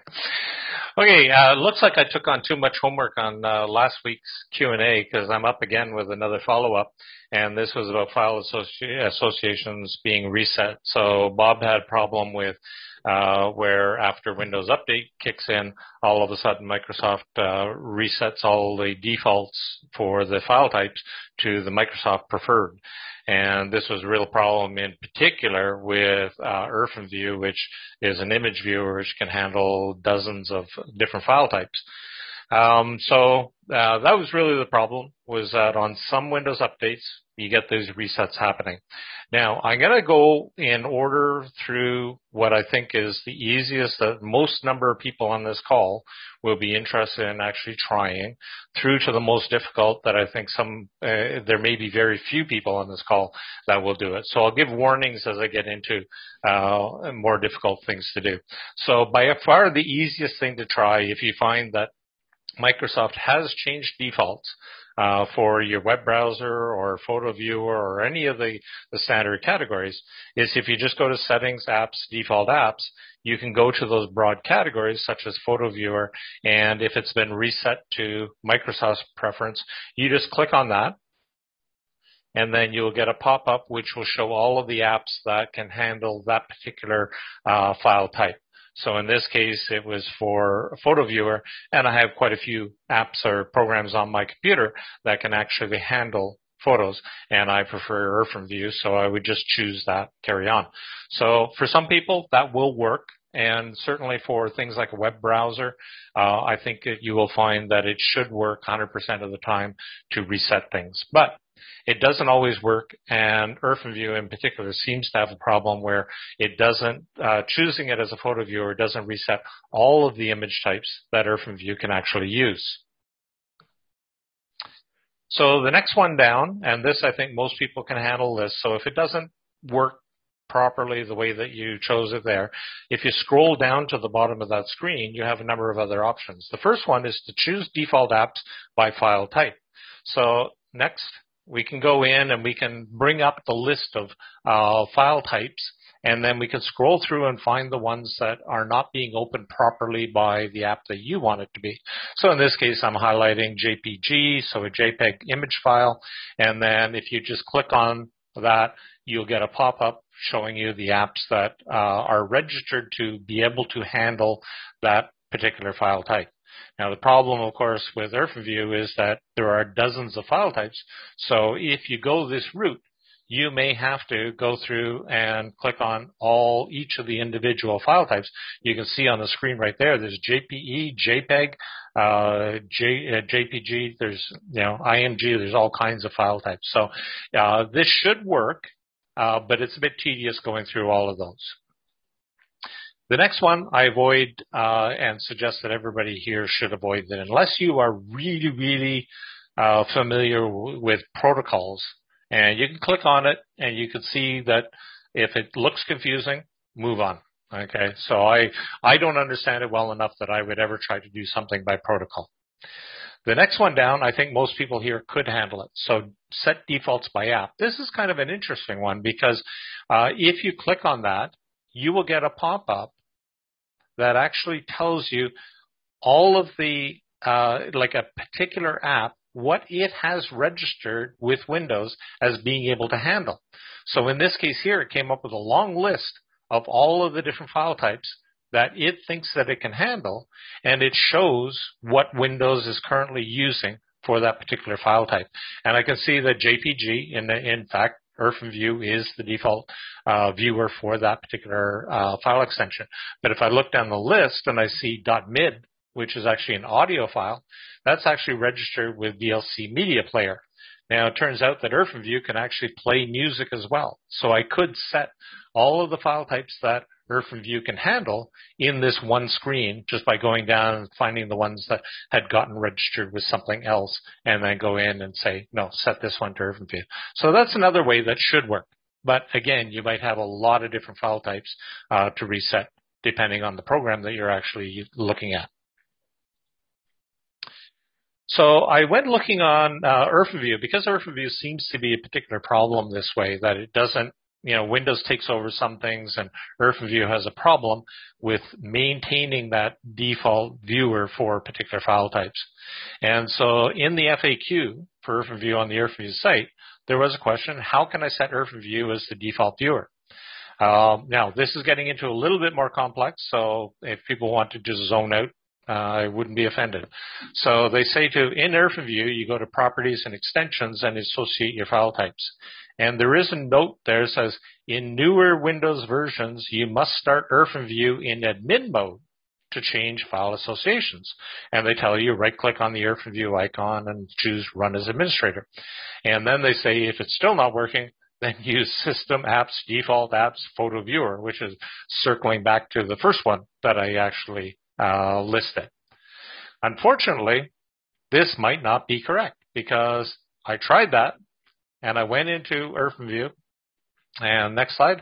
Okay, uh, looks like I took on too much homework on uh, last week's Q and A because I'm up again with another follow-up, and this was about file associ- associations being reset. So Bob had a problem with uh, where after Windows Update kicks in, all of a sudden Microsoft uh, resets all the defaults for the file types to the Microsoft preferred. And this was a real problem in particular with uh, IrfanView, which is an image viewer which can handle dozens of different file types. Um, so uh, that was really the problem, was that on some Windows updates, you get those resets happening. Now, I'm going to go in order through what I think is the easiest that most number of people on this call will be interested in actually trying, through to the most difficult that I think some, uh, there may be very few people on this call that will do it. So I'll give warnings as I get into uh, more difficult things to do. So by far the easiest thing to try, if you find that Microsoft has changed defaults uh, for your web browser or photo viewer or any of the, the standard categories, is if you just go to settings, apps, default apps, you can go to those broad categories such as photo viewer, and if it's been reset to Microsoft's preference, you just click on that, and then you'll get a pop-up which will show all of the apps that can handle that particular uh, file type. So in this case, it was for a photo viewer, and I have quite a few apps or programs on my computer that can actually handle photos, and I prefer IrfanView, so I would just choose that, carry on. So for some people, that will work, and certainly for things like a web browser, uh, I think it, you will find that it should work one hundred percent of the time to reset things. But it doesn't always work, and IrfanView in particular seems to have a problem where it doesn't, uh, choosing it as a photo viewer doesn't reset all of the image types that IrfanView can actually use. So the next one down, and this I think most people can handle this, so if it doesn't work properly the way that you chose it there, if you scroll down to the bottom of that screen, you have a number of other options. The first one is to choose default apps by file type. So next, we can go in and we can bring up the list of uh, file types, and then we can scroll through and find the ones that are not being opened properly by the app that you want it to be. So in this case, I'm highlighting J P G, so a JPEG image file, and then if you just click on that, you'll get a pop-up showing you the apps that uh, are registered to be able to handle that particular file type. Now, the problem, of course, with OrphanView is that there are dozens of file types. So if you go this route, you may have to go through and click on all each of the individual file types. You can see on the screen right there, there's J P E, JPEG, uh, J, uh, J P G, there's, you know, I M G, there's all kinds of file types. So uh, this should work, uh, but it's a bit tedious going through all of those. The next one I avoid uh, and suggest that everybody here should avoid it unless you are really, really uh, familiar w- with protocols. And you can click on it and you can see that if it looks confusing, move on. Okay, so I, I don't understand it well enough that I would ever try to do something by protocol. The next one down, I think most people here could handle it. So set defaults by app. This is kind of an interesting one because uh, if you click on that, you will get a pop-up that actually tells you all of the, uh, like a particular app, what it has registered with Windows as being able to handle. So in this case here, it came up with a long list of all of the different file types that it thinks that it can handle, and it shows what Windows is currently using for that particular file type. And I can see that J P G, in, the, in fact, OrphanView is the default uh, viewer for that particular uh, file extension. But if I look down the list and I see .mid, which is actually an audio file, that's actually registered with V L C Media Player. Now, it turns out that OrphanView can actually play music as well. So I could set all of the file types that OrphanView can handle in this one screen just by going down and finding the ones that had gotten registered with something else and then go in and say, no, set this one to OrphanView. So that's another way that should work. But again, you might have a lot of different file types uh, to reset depending on the program that you're actually looking at. So I went looking on uh, OrphanView because OrphanView seems to be a particular problem this way, that it doesn't, you know, Windows takes over some things and OrphanView has a problem with maintaining that default viewer for particular file types. And so in the F A Q for OrphanView on the OrphanView site, there was a question, how can I set OrphanView as the default viewer? Um, now, this is getting into a little bit more complex, so if people want to just zone out, Uh, I wouldn't be offended. So they say to, in OrphanView, you go to Properties and Extensions and associate your file types. And there is a note there that says, in newer Windows versions, you must start OrphanView in admin mode to change file associations. And they tell you, right-click on the OrphanView icon and choose Run as Administrator. And then they say, if it's still not working, then use System Apps, Default Apps, Photo Viewer, which is circling back to the first one that I actually Uh, listed. Unfortunately, this might not be correct because I tried that and I went into OrphanView. And next slide.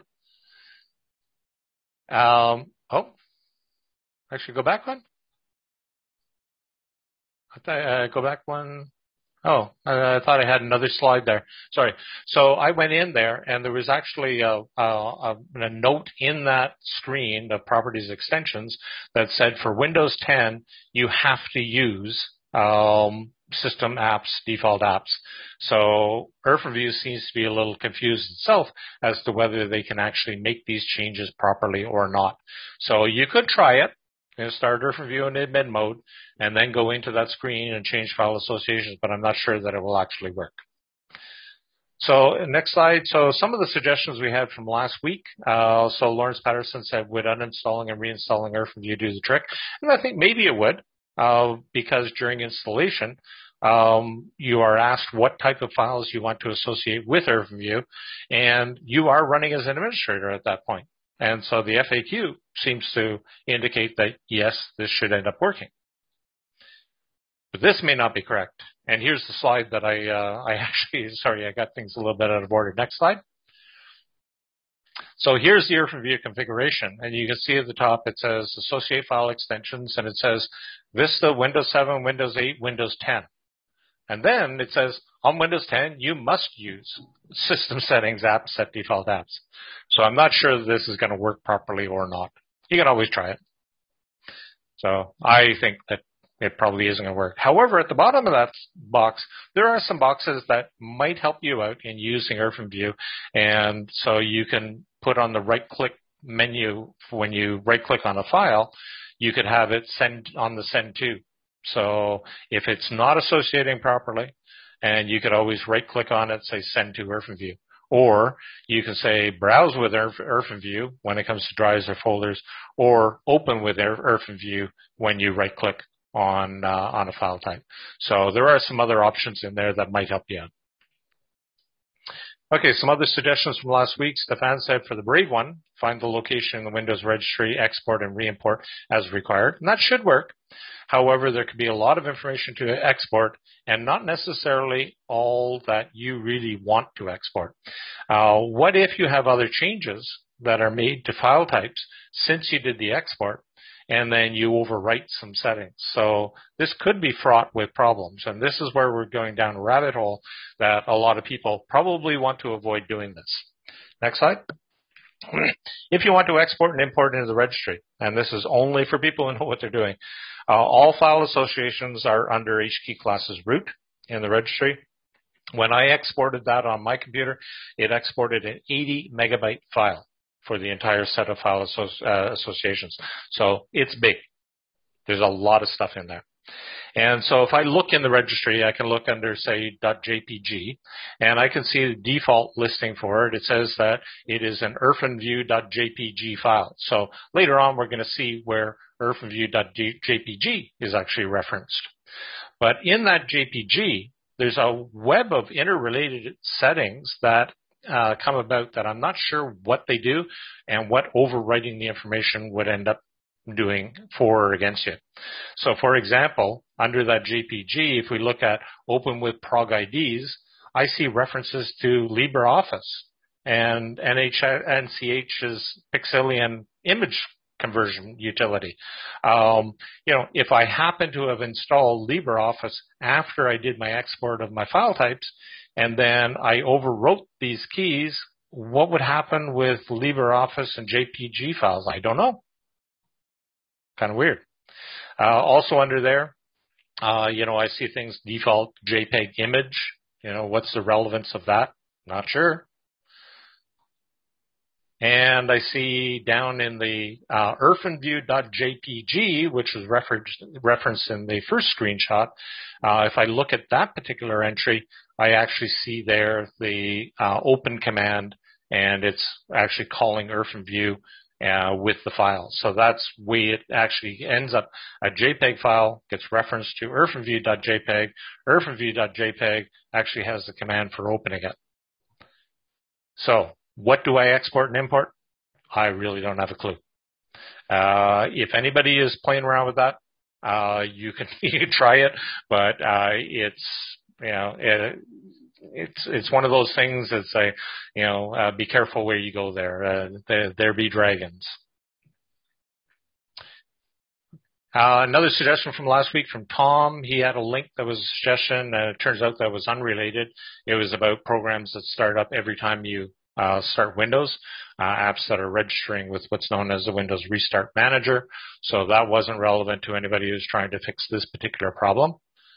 Um, oh, actually go back one. I th- uh, go back one. Oh, I, I thought I had another slide there. Sorry. So I went in there, and there was actually a, a, a note in that screen of Properties Extensions that said for Windows ten, you have to use um, System Apps, Default Apps. So OrphanView seems to be a little confused itself as to whether they can actually make these changes properly or not. So you could try it. You know, start OrphanView in admin mode and then go into that screen and change file associations, but I'm not sure that it will actually work. So next slide. So some of the suggestions we had from last week. Uh, so Lawrence Patterson said, would uninstalling and reinstalling OrphanView do the trick? And I think maybe it would, uh, because during installation, um, you are asked what type of files you want to associate with OrphanView, and you are running as an administrator at that point. And so the F A Q seems to indicate that, yes, this should end up working. But this may not be correct. And here's the slide that I, uh, I actually, sorry, I got things a little bit out of order. Next slide. So here's the OrphanView configuration. And you can see at the top, it says Associate File Extensions, and it says Vista, Windows seven, Windows eight, Windows ten. And then it says, on Windows ten, you must use system settings app set default apps. So I'm not sure that this is going to work properly or not. You can always try it. So I think that it probably isn't going to work. However, at the bottom of that box, there are some boxes that might help you out in using OrphanView. And so you can put on the right-click menu when you right-click on a file, you could have it send on the send to. So if it's not associating properly, and you could always right-click on it, say send to OrphanView. Or you can say browse with OrphanView when it comes to drives or folders, or open with OrphanView when you right-click on uh, on a file type. So there are some other options in there that might help you out. Okay, some other suggestions from last week. Stefan said for the Brave one, find the location in the Windows registry, export and re-import as required. And that should work. However, there could be a lot of information to export and not necessarily all that you really want to export. Uh, what if you have other changes that are made to file types since you did the export, and then you overwrite some settings? So this could be fraught with problems. And this is where we're going down a rabbit hole that a lot of people probably want to avoid doing this. Next slide. If you want to export and import into the registry, and this is only for people who know what they're doing, uh, all file associations are under HKeyclass's root in the registry. When I exported that on my computer, it exported an eighty megabyte file for the entire set of file associ uh, associations. So it's big. There's a lot of stuff in there. And so if I look in the registry, I can look under, say, .jpg, and I can see the default listing for it. It says that it is an orphanview.jpg file. So later on, we're going to see where orphanview.jpg is actually referenced. But in that J P G, there's a web of interrelated settings that uh, come about that I'm not sure what they do and what overwriting the information would end up doing for or against you. So for example, under that J P G, if we look at open with prog I Ds, I see references to LibreOffice and N C H's Pixelian image conversion utility. Um, you know, if I happen to have installed LibreOffice after I did my export of my file types, and then I overwrote these keys, what would happen with LibreOffice and J P G files? I don't know. Kind of weird. Uh, also under there, uh, you know, I see things default JPEG image. You know, what's the relevance of that? Not sure. And I see down in the uh, orphanview.jpg, which was referenced, referenced in the first screenshot, uh, if I look at that particular entry, I actually see there the uh, open command, and it's actually calling OrphanView Uh, with the file. So that's where it actually ends up. A JPEG file gets referenced to orphanview.jpg. orphanview.jpg actually has the command for opening it. So what do I export and import? I really don't have a clue. Uh, if anybody is playing around with that, uh, you can, you can try it, but uh, it's, you know, it, It's it's one of those things that say, you know, uh, be careful where you go there. Uh, there, there be dragons. Uh, another suggestion from last week from Tom. He had a link that was a suggestion, and it turns out that was unrelated. It was about programs that start up every time you uh, start Windows, uh, apps that are registering with what's known as the Windows Restart Manager. So that wasn't relevant to anybody who's trying to fix this particular problem.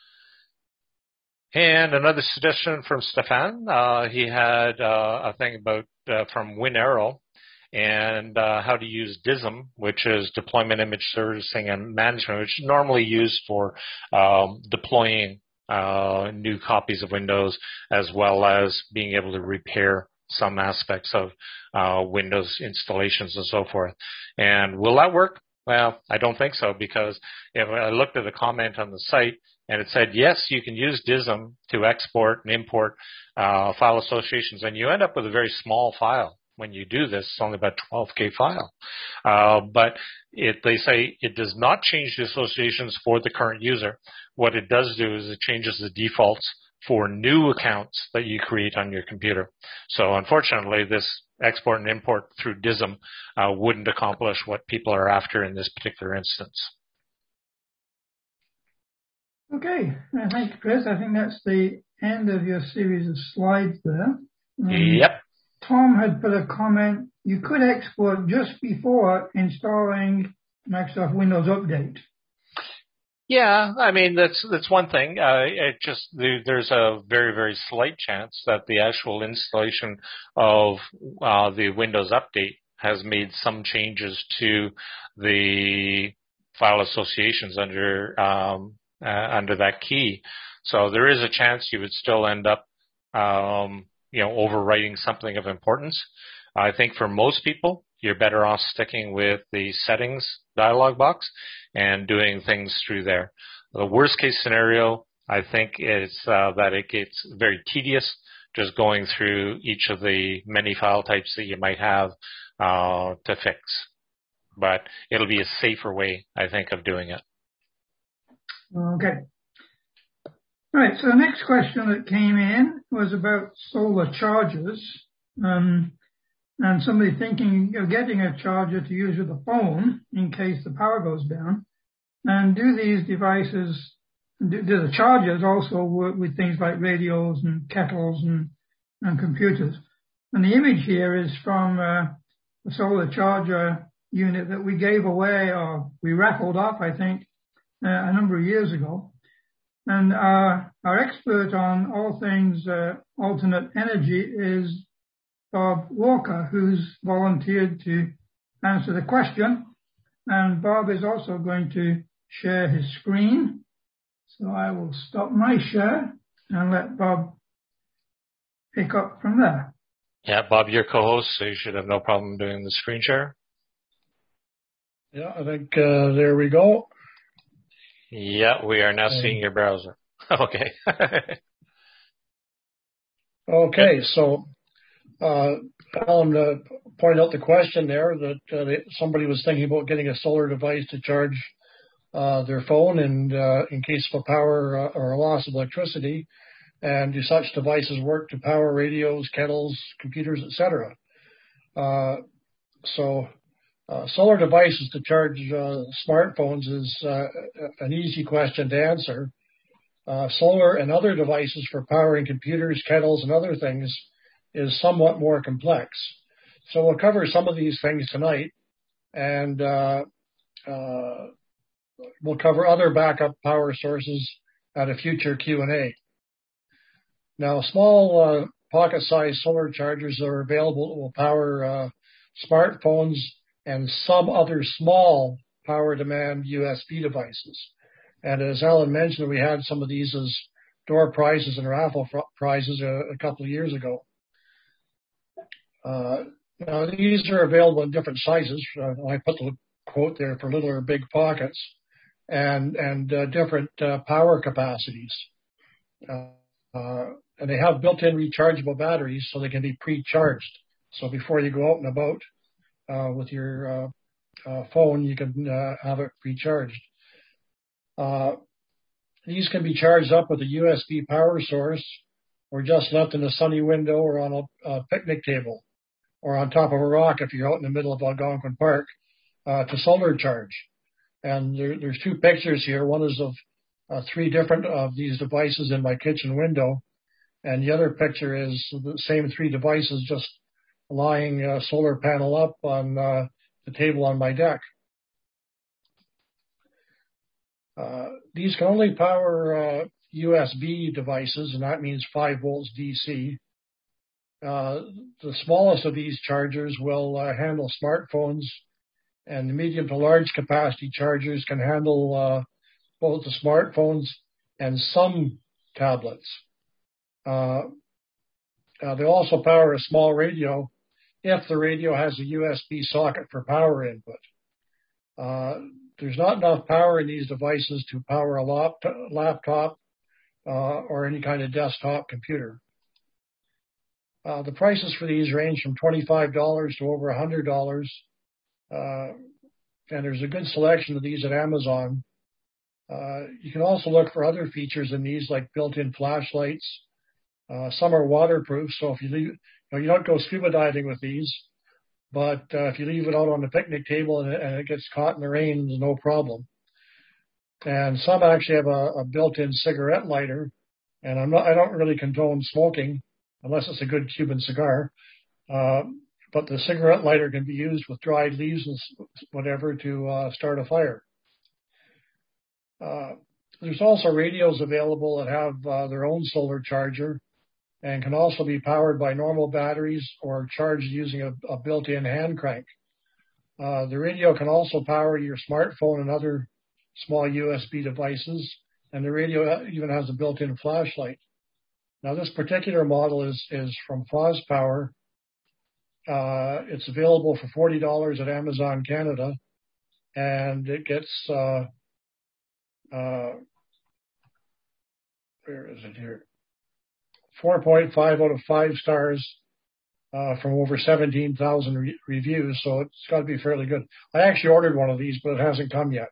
And another suggestion from Stefan, uh, he had uh, a thing about uh, from WinArrow and uh, how to use D I S M, which is Deployment Image Servicing and Management, which is normally used for um, deploying uh, new copies of Windows, as well as being able to repair some aspects of uh, Windows installations and so forth. And will that work? Well, I don't think so, because if I looked at a comment on the site, and it said, yes, you can use D I S M to export and import uh, file associations, and you end up with a very small file. When you do this, it's only about twelve K file. Uh, but it, they say it does not change the associations for the current user. What it does do is it changes the defaults for new accounts that you create on your computer. So unfortunately, this export and import through D I S M uh, wouldn't accomplish what people are after in this particular instance. Okay, uh, thank you, Chris. I think that's the end of your series of slides there. Um, Yep. Tom had put a comment, you could export just before installing Microsoft Windows Update. Yeah, I mean that's that's one thing. Uh, it just there, there's a very very slight chance that the actual installation of uh, the Windows Update has made some changes to the file associations under um, uh, under that key. So there is a chance you would still end up, um, you know, overwriting something of importance. I think for most people, you're better off sticking with the settings dialog box and doing things through there. The worst case scenario, I think, is uh, that it gets very tedious just going through each of the many file types that you might have uh, to fix. But it'll be a safer way, I think, of doing it. Okay. All right, so the next question that came in was about solar chargers. Um, and somebody thinking of getting a charger to use with a phone in case the power goes down. And do these devices, do, do the chargers also work with things like radios and kettles and, and computers? And the image here is from uh, a solar charger unit that we gave away, or we raffled off, I think, uh, a number of years ago. And our, our expert on all things uh, alternate energy is Bob Walker, who's volunteered to answer the question. And Bob is also going to share his screen. So I will stop my share and let Bob pick up from there. Yeah, Bob, you're co-host, so you should have no problem doing the screen share. Yeah, I think uh, there we go. Yeah, we are now um, seeing your browser. Okay. Okay, so uh, Alan uh, pointed out the question there that uh, they, somebody was thinking about getting a solar device to charge uh, their phone and uh, in case of a power uh, or a loss of electricity. And do such devices work to power radios, kettles, computers, et cetera? Uh, so uh, solar devices to charge uh, smartphones is uh, an easy question to answer. Uh, solar and other devices for powering computers, kettles, and other things is somewhat more complex. So we'll cover some of these things tonight, and uh, uh, we'll cover other backup power sources at a future Q and A. Now, small uh, pocket-sized solar chargers are available that will power uh, smartphones and some other small power demand U S B devices. And as Alan mentioned, we had some of these as door prizes and raffle prizes a, a couple of years ago. Uh, now, these are available in different sizes. Uh, I put the quote there for little or big pockets, and and uh, different uh, power capacities. Uh, uh, and they have built-in rechargeable batteries, so they can be pre-charged. So before you go out and about uh, with your uh, uh, phone, you can uh, have it pre-charged. Uh, these can be charged up with a U S B power source or just left in a sunny window or on a, a picnic table or on top of a rock if you're out in the middle of Algonquin Park uh, to solar charge. And there, there's two pictures here. One is of uh, three different of these devices in my kitchen window. And the other picture is the same three devices just lying a solar panel up on uh, the table on my deck. Uh, these can only power uh, U S B devices, and that means five volts D C. Uh, the smallest of these chargers will uh, handle smartphones, and the medium to large capacity chargers can handle uh, both the smartphones and some tablets. Uh, uh, they also power a small radio if the radio has a U S B socket for power input. Uh, There's not enough power in these devices to power a laptop uh, or any kind of desktop computer. Uh, the prices for these range from twenty-five dollars to over one hundred dollars. Uh, and there's a good selection of these at Amazon. Uh, you can also look for other features in these, like built-in flashlights. Uh, some are waterproof, so if you leave, you know, you don't go scuba diving with these. But uh, if you leave it out on the picnic table and it, and it gets caught in the rain, there's no problem. and some actually have a, a built-in cigarette lighter. And I'm not, I don't really condone smoking unless it's a good Cuban cigar. Uh, but the cigarette lighter can be used with dried leaves and whatever to uh, start a fire. Uh, there's also radios available that have uh, their own solar charger and can also be powered by normal batteries or charged using a, a built-in hand crank. Uh, the radio can also power your smartphone and other small U S B devices, and the radio even has a built-in flashlight. Now, this particular model is, is from FosPower. Uh, it's available for forty dollars at Amazon Canada, and it gets, uh, uh, where is it here? four point five out of five stars uh, from over seventeen thousand re- reviews, so it's got to be fairly good. I actually ordered one of these, but it hasn't come yet.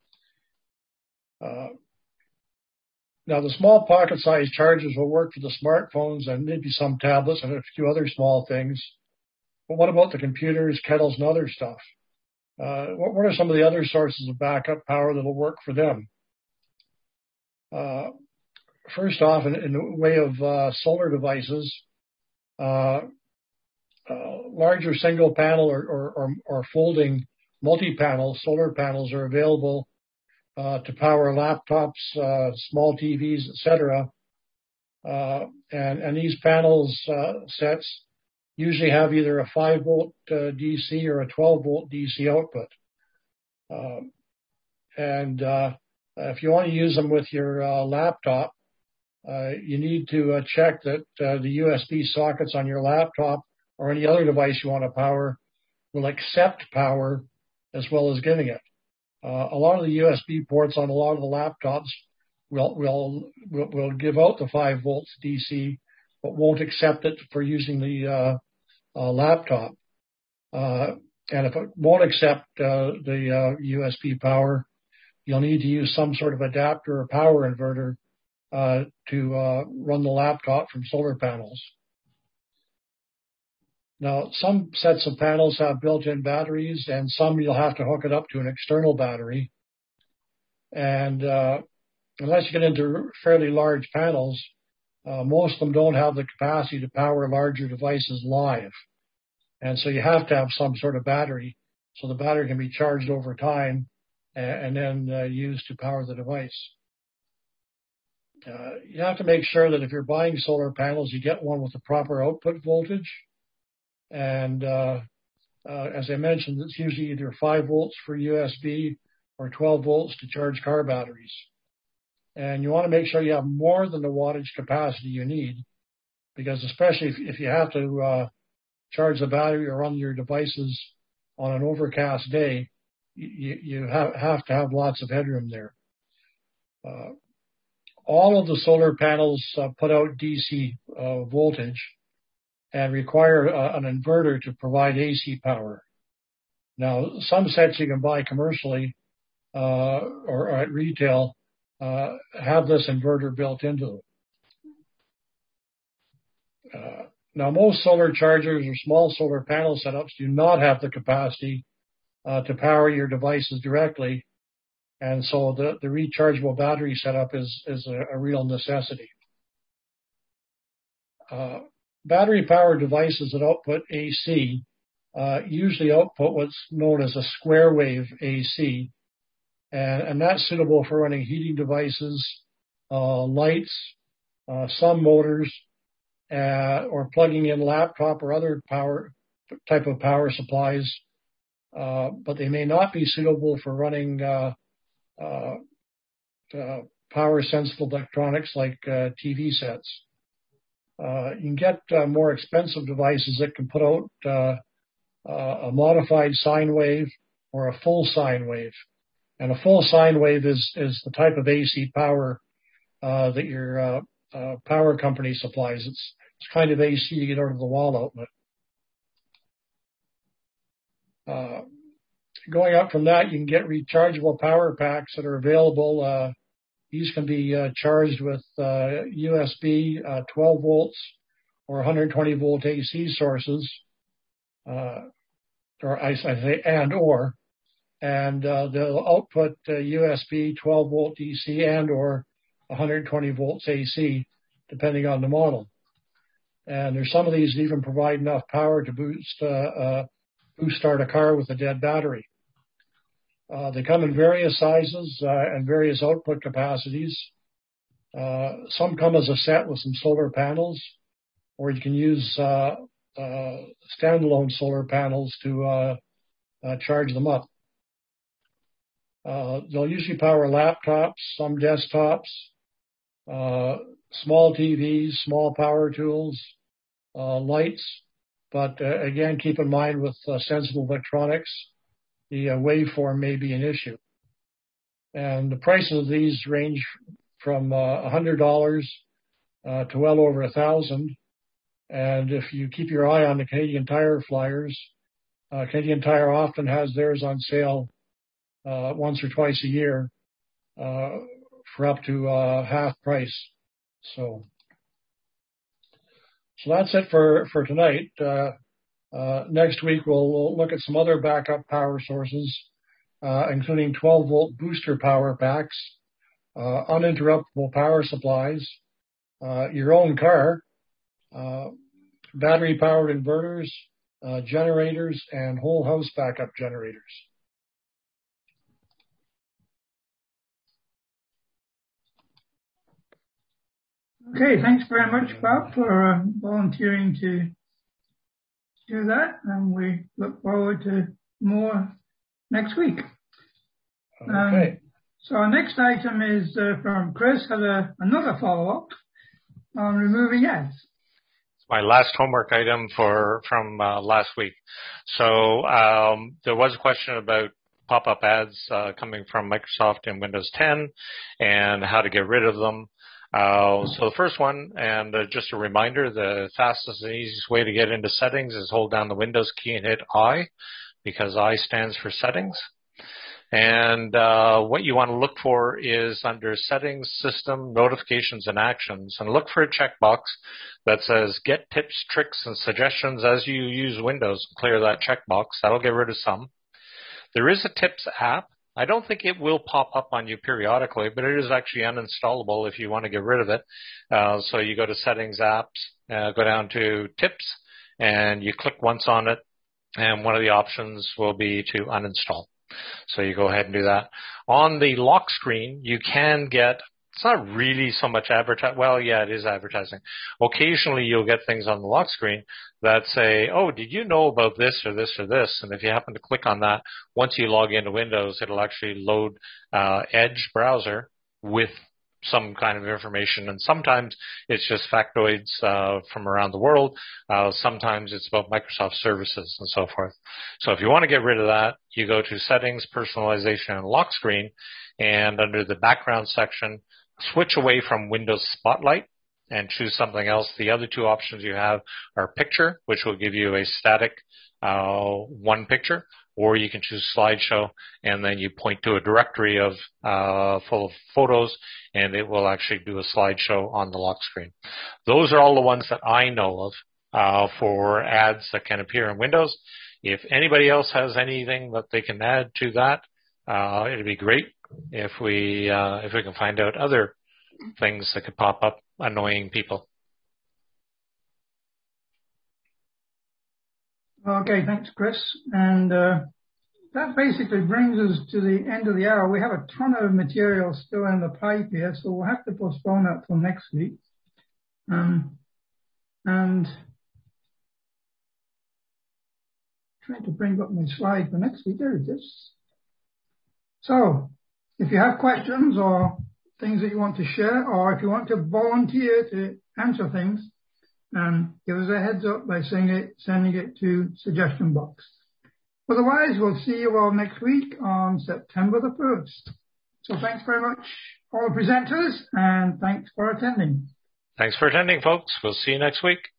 Uh, now, the small pocket-sized chargers will work for the smartphones and maybe some tablets and a few other small things. But what about the computers, kettles, and other stuff? Uh, what, what are some of the other sources of backup power that will work for them? Uh, first off, in, in the way of uh, solar devices, uh, uh, larger single panel or, or, or, or folding multi-panel solar panels are available uh, to power laptops, uh, small T Vs, et cetera. Uh, and, and these panels uh, sets usually have either a five volt uh, D C or a twelve volt D C output. Um, and uh, if you want to use them with your uh, laptop, uh, you need to uh, check that uh, the U S B sockets on your laptop or any other device you want to power will accept power as well as giving it. Uh, a lot of the U S B ports on a lot of the laptops will will will, will give out the five volts D C, but won't accept it for using the uh, uh, laptop. Uh, and if it won't accept uh, the uh, U S B power, you'll need to use some sort of adapter or power inverter uh, to uh, run the laptop from solar panels. Now, some sets of panels have built-in batteries, and some you'll have to hook it up to an external battery. And uh, unless you get into fairly large panels, uh, most of them don't have the capacity to power larger devices live. And so you have to have some sort of battery, so the battery can be charged over time and, and then uh, used to power the device. Uh, you have to make sure that if you're buying solar panels, you get one with the proper output voltage. And uh, uh, as I mentioned, it's usually either five volts for U S B or twelve volts to charge car batteries. And you want to make sure you have more than the wattage capacity you need, because especially if, if you have to uh, charge the battery or run your devices on an overcast day, you, you have, have to have lots of headroom there. Uh, all of the solar panels uh, put out D C uh, voltage and require uh, an inverter to provide A C power. Now, some sets you can buy commercially uh, or at retail uh, have this inverter built into them. Uh, now, most solar chargers or small solar panel setups do not have the capacity uh, to power your devices directly, and so the, the rechargeable battery setup is, is a, a real necessity. Uh, Battery-powered devices that output A C uh, usually output what's known as a square wave A C, and, and that's suitable for running heating devices, uh, lights, uh, some motors, uh, or plugging in laptop or other power type of power supplies, uh, but they may not be suitable for running uh, uh, uh, power-sensitive electronics like uh, T V sets. Uh, you can get uh, more expensive devices that can put out uh, uh, a modified sine wave or a full sine wave. And a full sine wave is, is the type of A C power uh, that your uh, uh, power company supplies. It's, it's kind of A C you get out of the wall outlet. Uh, going up from that, you can get rechargeable power packs that are available. Uh, These can be uh, charged with uh, U S B uh, twelve volts or one hundred twenty volt A C sources, uh, or I say and or, and uh, they'll output uh, U S B, twelve volt D C, and or one hundred twenty volts A C, depending on the model. And there's some of these that even provide enough power to boost uh, uh, boost start a car with a dead battery. Uh, they come in various sizes uh, and various output capacities. Uh, some come as a set with some solar panels, or you can use uh, uh, standalone solar panels to uh, uh, charge them up. Uh, they'll usually power laptops, some desktops, uh, small T Vs, small power tools, uh, lights. But uh, again, keep in mind with uh, sensitive electronics, the uh, waveform may be an issue. And the prices of these range from uh, one hundred dollars uh, to well over one thousand dollars. And if you keep your eye on the Canadian Tire flyers, uh, Canadian Tire often has theirs on sale uh, once or twice a year uh, for up to uh, half price. So, so that's it for, for tonight. Uh, uh, next week, we'll, we'll look at some other backup power sources, uh, including twelve volt booster power packs, uh, uninterruptible power supplies, uh, your own car, Uh, battery-powered inverters, uh, generators, and whole house backup generators. Okay, thanks very much, Bob, for uh, volunteering to do that, and we look forward to more next week. Okay. Um, so our next item is uh, from Chris, has a, another follow-up on removing ads. My last homework item for from uh, last week. So um, there was a question about pop-up ads uh, coming from Microsoft in Windows ten and how to get rid of them. Uh, so the first one, and uh, just a reminder, the fastest and easiest way to get into settings is hold down the Windows key and hit I, because I stands for settings. And uh, what you want to look for is under Settings, System, Notifications, and Actions, and look for a checkbox that says Get Tips, Tricks, and Suggestions as you use Windows. Clear that checkbox. That'll get rid of some. There is a Tips app. I don't think it will pop up on you periodically, but it is actually uninstallable if you want to get rid of it. Uh, so you go to Settings, Apps, uh, go down to Tips, and you click once on it, and one of the options will be to uninstall. So you go ahead and do that. On the lock screen, you can get, it's not really so much advertising. Well, yeah, it is advertising. Occasionally, you'll get things on the lock screen that say, oh, did you know about this or this or this? And if you happen to click on that, once you log into Windows, it'll actually load uh, Edge browser with some kind of information, and sometimes it's just factoids uh, from around the world. Uh, sometimes it's about Microsoft services and so forth. So if you want to get rid of that, you go to Settings, Personalization, and Lock Screen, and under the Background section, switch away from Windows Spotlight and choose something else. The other two options you have are Picture, which will give you a static uh, one picture, or you can choose Slideshow, and then you point to a directory of uh, full of photos, and it will actually do a slideshow on the lock screen. Those are all the ones that I know of uh, for ads that can appear in Windows. If anybody else has anything that they can add to that, uh, it'd be great if we uh, if we can find out other things that could pop up annoying people. Okay, thanks, Chris. And uh, that basically brings us to the end of the hour. We have a ton of material still in the pipe here, so we'll have to postpone that till next week. Um, and trying to bring up my slide for next week. There it is. So, if you have questions or things that you want to share, or if you want to volunteer to answer things, Um, give us a heads up by saying it, sending it to suggestion box. Otherwise, we'll see you all next week on September the first. So thanks very much, all the presenters, and thanks for attending. Thanks for attending, folks. We'll see you next week.